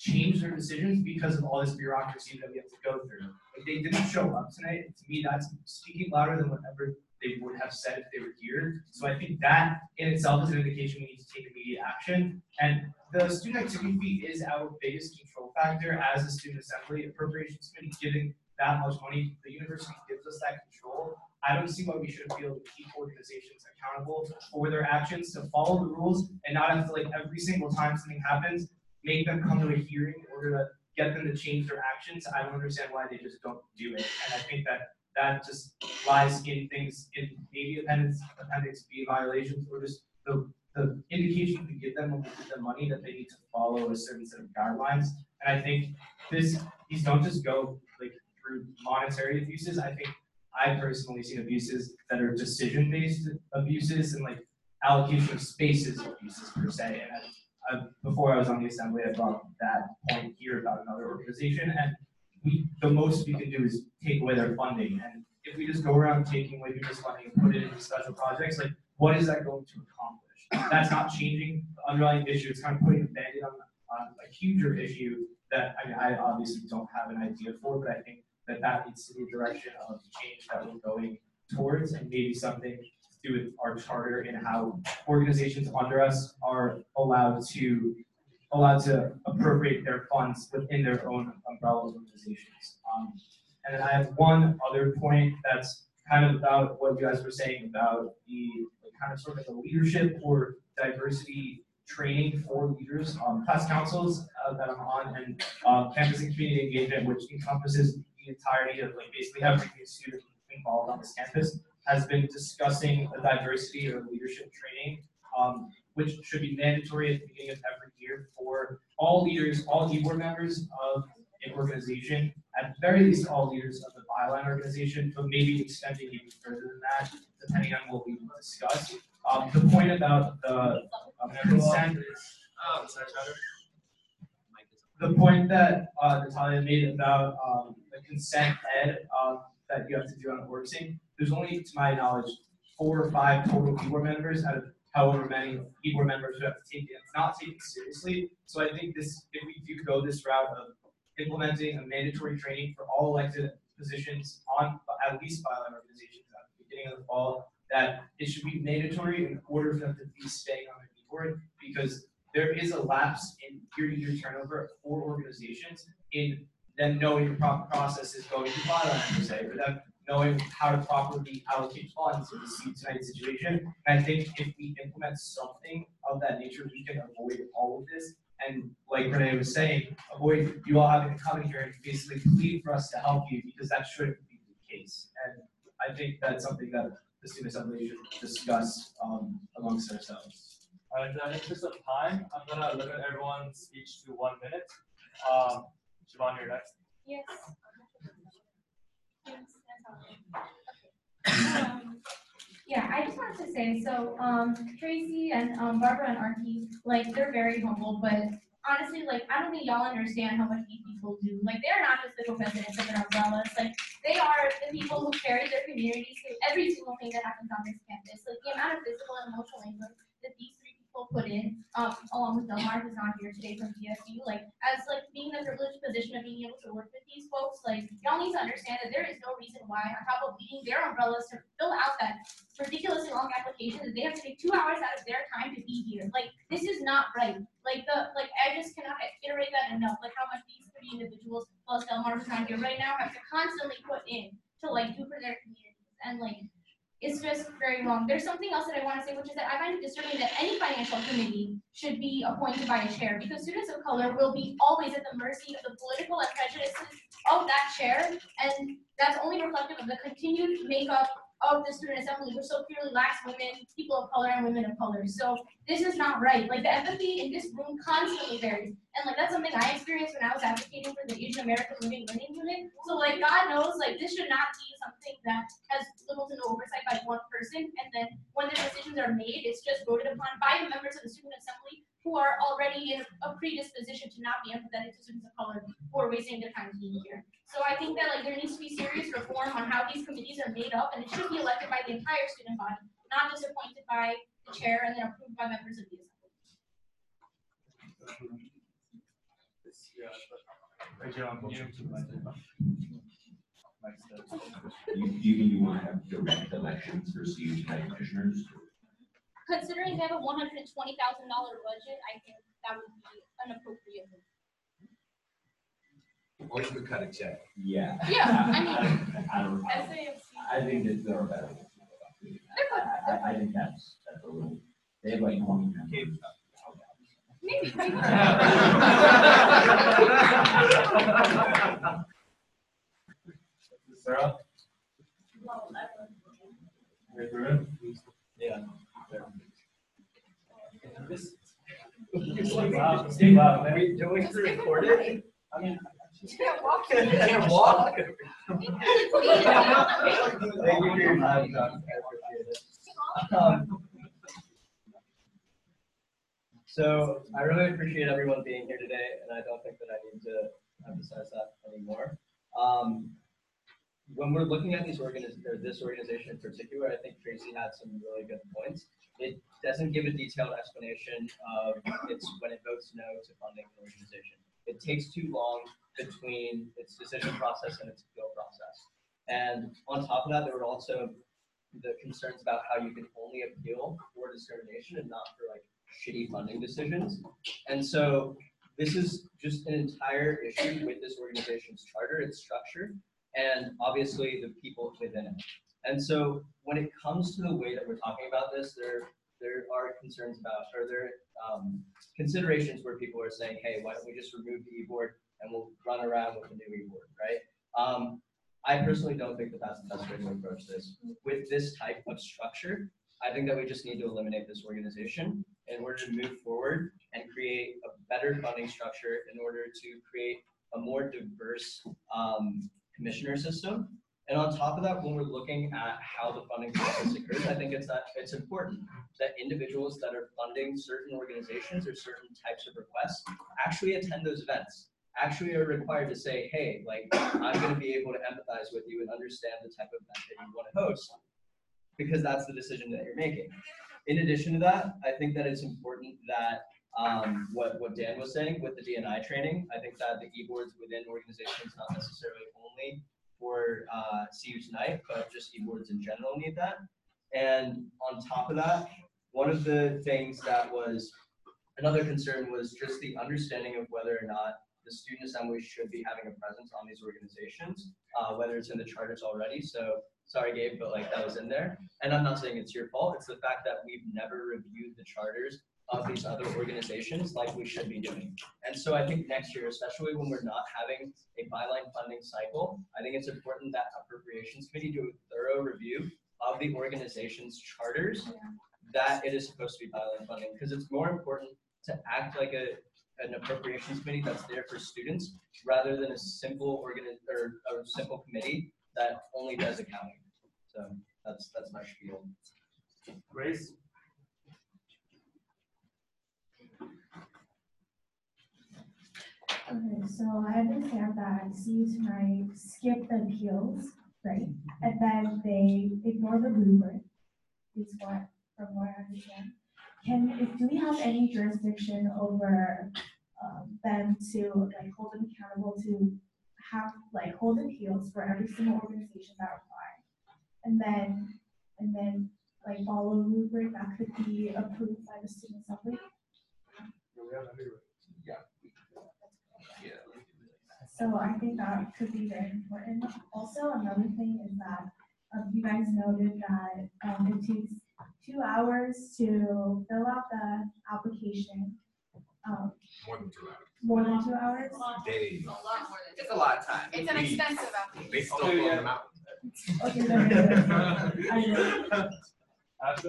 change their decisions because of all this bureaucracy that we have to go through. Like, they didn't show up tonight, and to me, that's speaking louder than whatever they would have said if they were here. So I think that in itself is an indication we need to take immediate action. And the student activity fee is our biggest control factor as a student assembly appropriations committee. Giving that much money, the university gives us that control. I don't see why we shouldn't be able to keep organizations accountable for their actions, to follow the rules, and not have to, like, every single time something happens, make them come to a hearing in order to get them to change their actions. I don't understand why they just don't do it. And I think that just lies in things, in maybe appendix B violations, or just the indication we give them when we give them money that they need to follow a certain set of guidelines. And I think these don't just go like through monetary abuses. I think I've personally seen abuses that are decision-based abuses and like allocation of spaces abuses per se. And before I was on the assembly, I brought that point here about another organization, and the most we can do is take away their funding. And if we just go around taking away people's funding and put it into special projects, like, what is that going to accomplish? That's not changing the underlying issue. It's kind of putting a band-aid on a huger issue that, I mean, I obviously don't have an idea for, but I think that needs to be a direction of change that we're going towards, and maybe something to do with our charter and how organizations under us are allowed to appropriate their funds within their own umbrella organizations. And then I have one other point that's kind of about what you guys were saying about the kind of sort of the leadership or diversity training for leaders, class councils that I'm on, and campus and community engagement, which encompasses the entirety of like basically every student involved on this campus, has been discussing a diversity or leadership training, which should be mandatory at the beginning of every year for all leaders, all board members of an organization, at the very least all leaders of the byline organization, but maybe extending even further than that, depending on what we discuss. The point about the consent, the point that Natalia made about the consent ed that you have to do on the org scene, there's only, to my knowledge, 4 or 5 total board members out of however many board members who have to take it. It's not taken seriously. So I think if we do go this route of implementing a mandatory training for all elected positions on at least byline organizations at the beginning of the fall, that it should be mandatory in order for them to be staying on the board, because there is a lapse in year-to-year turnover for organizations in them knowing the proper process is going to byline per se, for them knowing how to properly allocate funds in the tonight's situation. And I think if we implement something of that nature, we can avoid all of this. And like Renee was saying, avoid you all having to come in here and basically plead for us to help you, because that shouldn't be the case. And I think that's something that the student assembly should discuss amongst ourselves. All right, in the interest of time, I'm gonna limit everyone's speech to 1 minute. Siobhan, you're next. Yes. Yeah, I just wanted to say, so Tracy and Barbara and Archie, like, they're very humble, but honestly, like, I don't think y'all understand how much these people do. Like, they're not just the co-presidents of their umbrellas. Like, they are the people who carry their communities through every single thing that happens on this campus. Like, the amount of physical and emotional labor that these 3 people put in, along with Delmar, who's not here today from DSU, like, as like being in the privileged position of being able to work with these folks, like, y'all need to understand that there is no reason why, on top of leading their umbrellas to fill out that ridiculously long application, that they have to take 2 hours out of their time to be here. Like, this is not right. Like, I just cannot iterate that enough. Like, how much these 3 individuals, plus Delmar, who's not here right now, have to constantly put in to like do for their communities. And like, it's just very wrong. There's something else that I want to say, which is that I find it disturbing that any financial committee should be appointed by a chair, because students of color will be always at the mercy of the political and prejudices of that chair, and that's only reflective of the continued makeup of the student assembly, which so clearly lacks women, people of color, and women of color. So this is not right. Like, the empathy in this room constantly varies. And like, that's something I experienced when I was advocating for the Asian American Living Learning Unit. So like, God knows, like, this should not be something that has little to no oversight by one person. And then when the decisions are made, it's just voted upon by the members of the student assembly who are already in a predisposition to not be empathetic to students of color who are wasting their time being here. So I think that like there needs to be serious reform on how these committees are made up, and it should be elected by the entire student body, not just appointed by the chair and then approved by members of the assembly. You mean you want to have direct elections for CU tonight commissioners? Considering they have a $120,000 budget, I think that would be an appropriate move. Or you could cut a check. Yeah. Yeah, I mean. I think that there are better ways to go about doing that. I think that's a little, they have like 20 members. Maybe. Sarah? Right through it? Yeah. Steve, wow, man. Do we have to record it? I mean. You can't walk. You can't walk? Thank you for your time, John. I appreciate it. So I really appreciate everyone being here today, and I don't think that I need to emphasize that anymore. When we're looking at this organization in particular, I think Tracy had some really good points. It doesn't give a detailed explanation of when it votes no to funding an organization. It takes too long between its decision process and its appeal process. And on top of that, there were also the concerns about how you can only appeal for discrimination and not for like shitty funding decisions. And so this is just an entire issue with this organization's charter, its structure, and obviously the people within it. And so when it comes to the way that we're talking about this, there are concerns about, or there are considerations where people are saying, hey, why don't we just remove the e-board and we'll run around with the new e-board, right? I personally don't think that that's the best way to approach this. With this type of structure, I think that we just need to eliminate this organization in order to move forward and create a better funding structure in order to create a more diverse commissioner system. And on top of that, when we're looking at how the funding process occurs, I think it's important that individuals that are funding certain organizations or certain types of requests actually attend those events, actually are required to say, hey, like, I'm going to be able to empathize with you and understand the type of event that you want to host, because that's the decision that you're making. In addition to that, I think that it's important that what Dan was saying with the D&I training, I think that the e-boards within organizations, not necessarily only for CU Tonight, but just e-boards in general need that. And on top of that, one of the things that was another concern was just the understanding of whether or not the student assembly should be having a presence on these organizations, whether it's in the charters already. So sorry, Gabe, but like that was in there. And I'm not saying it's your fault. It's the fact that we've never reviewed the charters of these other organizations like we should be doing. And so I think next year, especially when we're not having a byline funding cycle, I think it's important that Appropriations Committee do a thorough review of the organization's charters that it is supposed to be byline funding, because it's more important to act like an Appropriations Committee that's there for students rather than a simple simple committee that only does accounting. So that's my spiel. Grace? Okay, so I understand that CU Tonight skip the appeals, right? And then they ignore the rubric, is what, from what I understand. Do we have any jurisdiction over them to like hold them accountable to have like hold appeals for every single organization that apply? And then like follow a rubric that could be approved by the student assembly? So I think that could be very important. Also, another thing is that you guys noted that it takes 2 hours to fill out the application. More than 2 hours. More than 2 hours? Days. A lot more than. It's a lot of time. It's an expensive application. They still fill them out. Okay, then. I know. Ashton?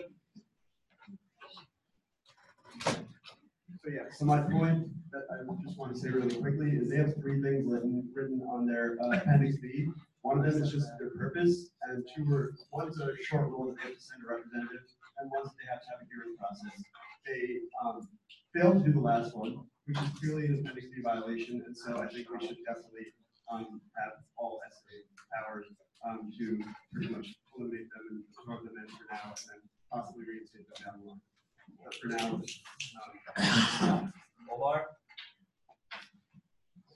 So yeah, so my point that I just want to say really quickly is they have 3 things written on their appendix B. One of them is just their purpose, and one's a short rule that they have to send a representative, and one's they have to have a hearing process. They failed to do the last one, which is clearly an appendix B violation, and so I think we should definitely have all SA powers to pretty much eliminate them and throw them in for now, and then possibly reinstate them down the line. But for now, Omar?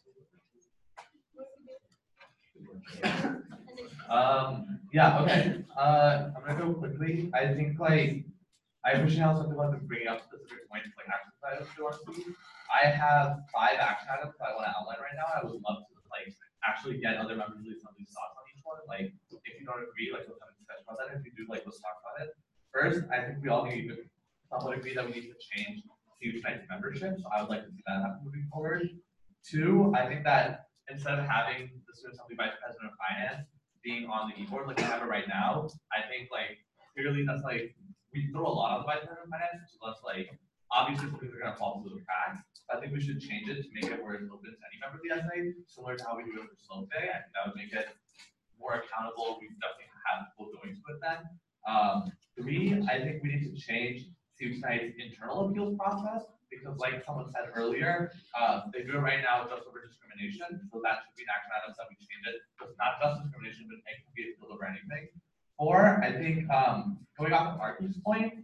Yeah, okay, I'm gonna go quickly, I think like, I appreciate how some people have been bringing up specific points, like action items to our speed. I have 5 action items that I wanna outline right now, I would love to like, actually get other members of the assembly's thoughts on each one, like, if you don't agree, like, let's have a discussion about that, if you do, like, let's talk about it. First, I think we all need to somewhat agree that we need to change student tonight's membership, so I would like to see that happen moving forward. 2, I think that instead of having the student assembly vice president of finance being on the e-board like we have it right now, I think like clearly that's like we throw a lot on the vice president of finance, so that's like obviously some things are gonna fall through the cracks. I think we should change it to make it where it's open to any member of the SA, similar to how we do it for Slope Day. I think that would make it more accountable. We definitely have people going to it then. 3, I think we need to change student tonight's internal appeals process, because like someone said earlier, they do it right now just over discrimination, so that should be an action item that we change it. So it's not just discrimination, but it can be appealed over anything. 4, I think going off of Arky's point,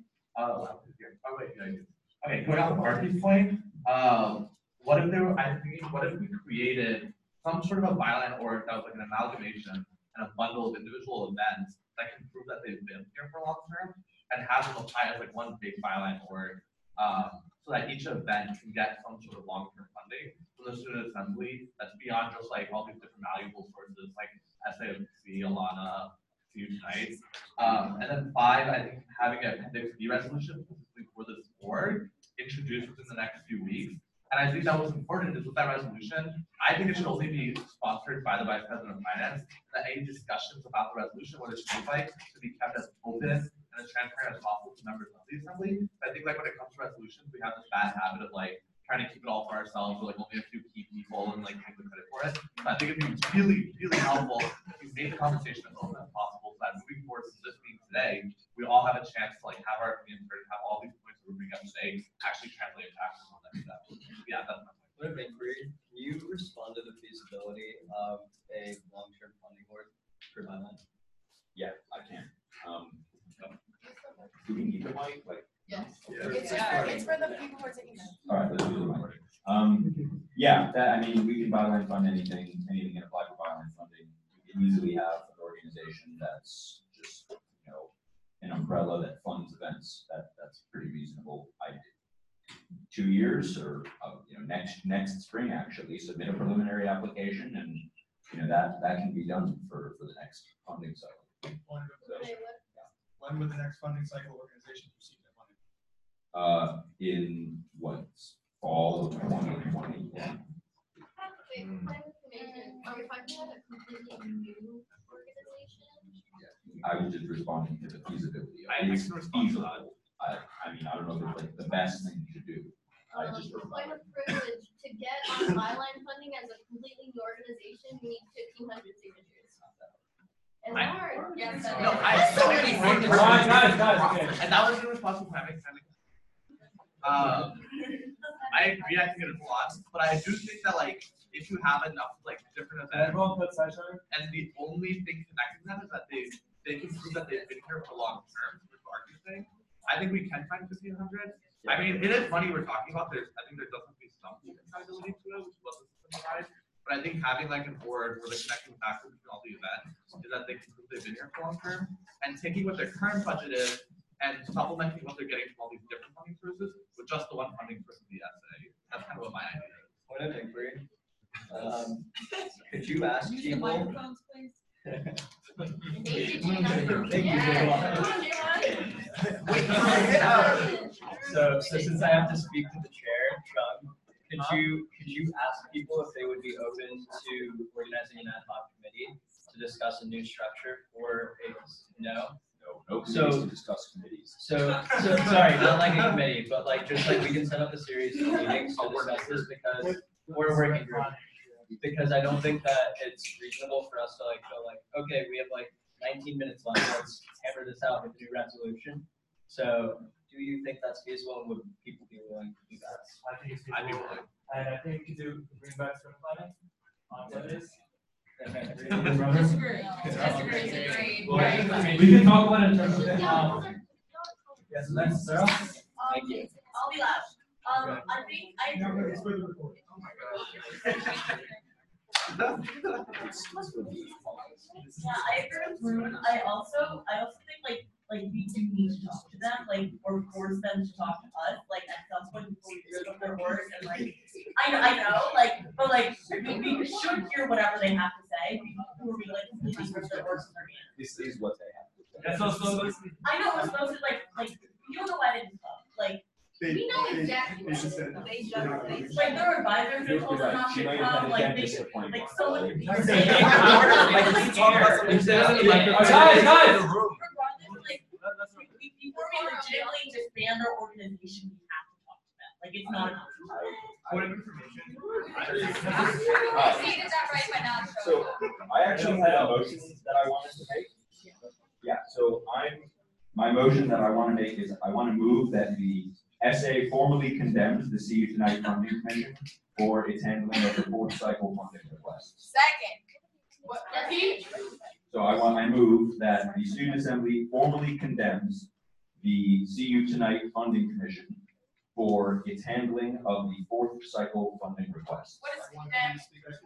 going off of Arky's point, what if we created some sort of a byline org that was like an amalgamation and a bundle of individual events that can prove that they've been here for long term, and have them apply as like one big byline org, so that each event can get some sort of long-term funding from the student assembly that's beyond just like all these different valuable sources like SAFC, Alana, Student Tonight. And then 5, I think having an Appendix B resolution specifically for this board introduced within the next few weeks. And I think that was important is with that resolution, I think it should only be sponsored by the Vice President of Finance, that any discussions about the resolution, what it should look like, should be kept as open and as transparent as possible to members of the assembly. I think like when it comes to resolutions, we have this bad habit of like trying to keep it all for ourselves, or like only a few key people and like take the credit for it. But I think it'd be really, really helpful if we made the conversation as open as possible, so that moving forward from this meeting today, we all have a chance to like have our opinions heard, have all these points that we're bringing up today actually translate into action on that step. Yeah, that's my point. What an inquiry. Can you respond to the feasibility of a long-term funding board for Thailand? Yeah, I can. Do we need the mic? Like, Yes. It's for the people who are taking notes. all right, let's do the mic. Yeah, I mean, we can byline fund anything can apply for byline funding. We can easily have an organization that's just, an umbrella that funds events. That's pretty reasonable. 2 years or, next spring actually, submit a preliminary application and, that can be done for the next funding cycle. When would the next funding cycle organizations receive that money? In what, fall of 2020? Yeah. Are we talking about a completely new organization? I was just responding to the feasibility. I It's can respond to feasible. I mean, I don't know if it's like the best thing to do. I just Point of privilege, to get on byline funding as a completely new organization, we need 1,500 signatures. It's hard. Yes. No, I have so many things. Guys. And that was in response to Prime Examining. I agree, I think it's a lot, but I do think that like if you have enough like different events, and the only thing connecting them is that they can prove that they've been here for long term, which Arky's saying, I think we can find 1,500. I mean, it is money we're talking about. I think there does have to be some accountability to it, which wasn't systemized. But I think having like an board where the connecting factor between all the events is that they can prove they've been here for long term, and taking what their current budget is and supplementing what they're getting from all these different funding sources with just the one funding source of the SA. That's kind of what my idea is. Point of inquiry. Could you ask people? So since I have to speak to the chair, Sean, could you ask people if they would be open to organizing an ad hoc committee to discuss a new structure for a No committees to discuss committees. So sorry, not like a committee, but like just like we can set up a series of meetings to discuss this because we're a working group. Because I don't think that it's reasonable for us to like go like, okay, we have like 19 minutes left, let's hammer this out with a new resolution. So do you think that's feasible and would people be willing to do that? I think it's feasible. And I think we could bring back some planning on Sundays. Disagree. Disagree. We can talk about it in terms of yes, next, Sarah. Thank you. I'll be loud. I think I agree. I agree with Ruben. I also think we do need to talk to them, or force them to talk to us, at some point before we hear them their work, and I know, but we should hear whatever they have to say before we completely rip their words from their hands. This is what they have to say. That's also. I know we're supposed to you don't know why they didn't come, We know exactly. their advisors are told them not to come, someone could be saying. Guys! Before we legitimately disband our organization, we have to talk to them, it's not an option. Point of information. So I actually had a motion that I wanted to make. Yeah, so my motion that I want to make is I want to move that the SA formally condemns the See You Tonight Funding Commission for its handling of the fourth cycle funding request. Second. Repeat. So I move that the Student Assembly formally condemns the See You Tonight Funding Commission for its handling of the fourth cycle funding request. What is condemn?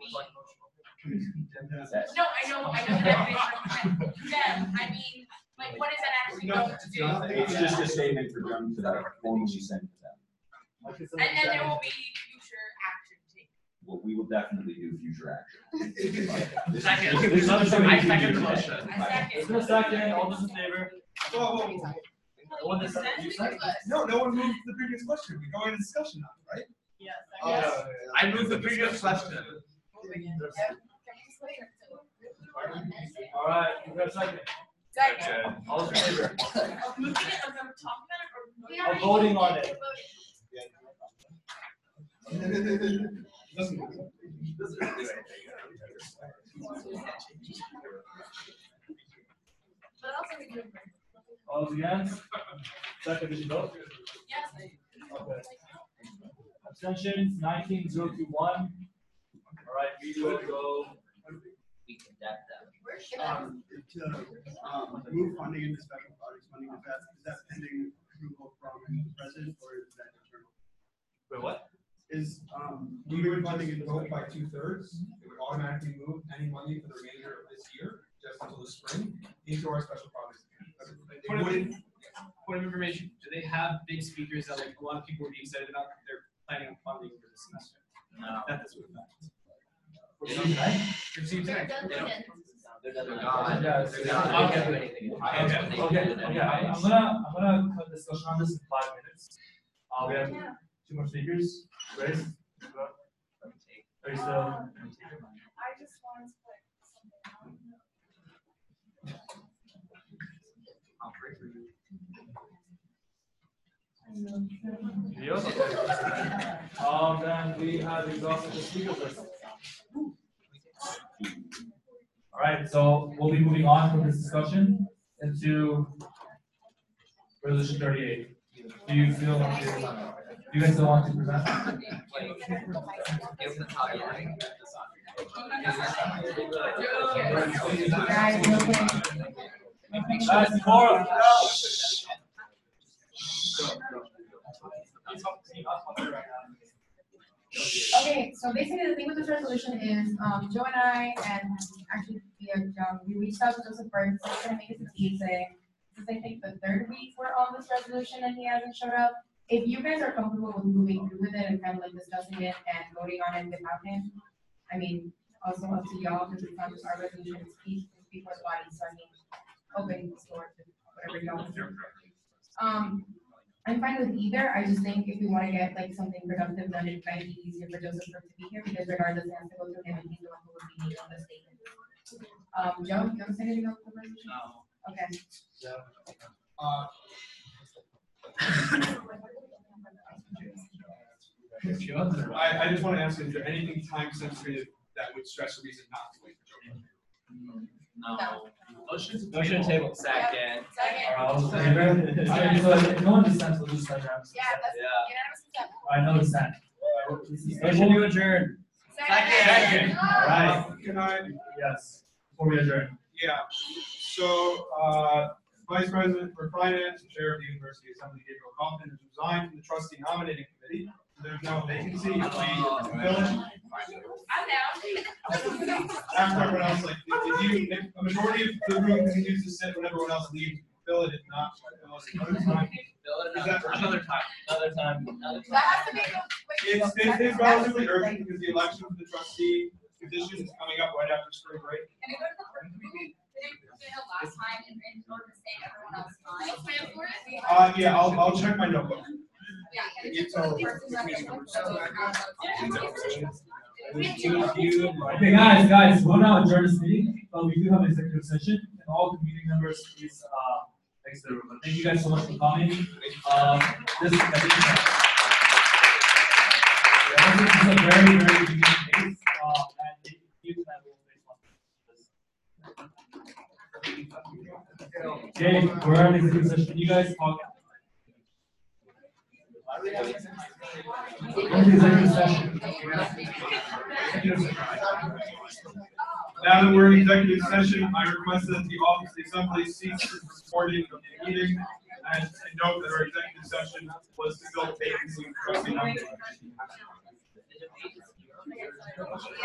That's- No, I know the definition of condemn. I mean, what is that actually going to do? It's just a statement for them to formally send to them. And then there will be future action taken. Well, we will definitely do future action. Second. There's another second. I second the motion. I second. There's no second, all those in favor? Whoa. No one is second, you second? No one moved the previous question. We go into discussion now, right? Yes. I moved the previous question. All right, you got a second. Second. All those in favor? Moving it, I'm gonna talk about it, or? I'm voting on it. All those against? Second, did you vote? Yes. Okay. Abstentions, 19-021. All right, we will go. We condemn them. To move funding into special projects funding, is that pending approval from the president, or is that internal? Wait, what? Is, Moving funding in vote by 2/3, it would automatically move any money for the remainder of this year, just until the spring, into our special projects. Point of information, do they have big speakers that a lot of people would be excited about? They're planning on funding for this semester. No. That doesn't affect. You know, tonight? You're seeing tonight. They're Okay. Okay. I'm gonna cut discussion on this in 5 minutes. We have 2 more speakers. Grace? Are you still? I just wanted to put something Yes. Then we have exhausted the speaker list. All right, so we'll be moving on from this discussion into resolution 38. Do you feel like you guys still want to present? Guys, forum. Okay, so basically the thing with this resolution is, Joe and I, and actually, we reached out to Joseph Burns, he's gonna make us a deed saying, this is I think the 3rd week we're on this resolution and he hasn't showed up. If you guys are comfortable with moving through with it and kind of discussing it and voting on it without him, I mean, also up to y'all, because it's not just our resolution, it's before the body, so I mean, open the door to whatever y'all want to do. I'm fine with either. I just think if we want to get something productive done, it might be easier for Joseph to be here because regardless, it has to go through him and he's the one who would be making the statement. Joe, you want to say anything else for the resolution? No. Okay. I just want to ask, is there anything time sensitive that would stress a reason not to wait for Joe? No. Motion table. Second. All those in favor? Okay, so if no one dissents, we'll just start around. Yeah, that's unanimous consent. I know dissent. Motion to adjourn. Second. All right. Can I? Yes. Before we adjourn. Yeah. So, Vice President for Finance and Chair of the University Assembly, Gabriel Kaufman, has resigned from the trustee nominating committee there's no vacancy, if we fill it, I'm down. after everyone else, like, if a majority of the room continues to sit when everyone else leaves, fill it, if not, fill it another time. Is that Another time. That has to be It's relatively urgent because the election for the trustee position is coming up right after spring break. Can it go to the first meeting? Did it last time in order to save everyone else time? We'll plan for it. Yeah, I'll check my notebook. Yeah, can it just go to the first and Okay, guys, we'll now adjourn this meeting, but we do have an executive session, and all the meeting members, please, exit the room. But thank you guys so much for coming. This is a very, very unique case, and you can have okay, we're in executive session. You guys talk. Executive session. Now that we're in executive session, I request that the office of the assembly cease recording of the meeting, and note that our executive session was to fill vacancy.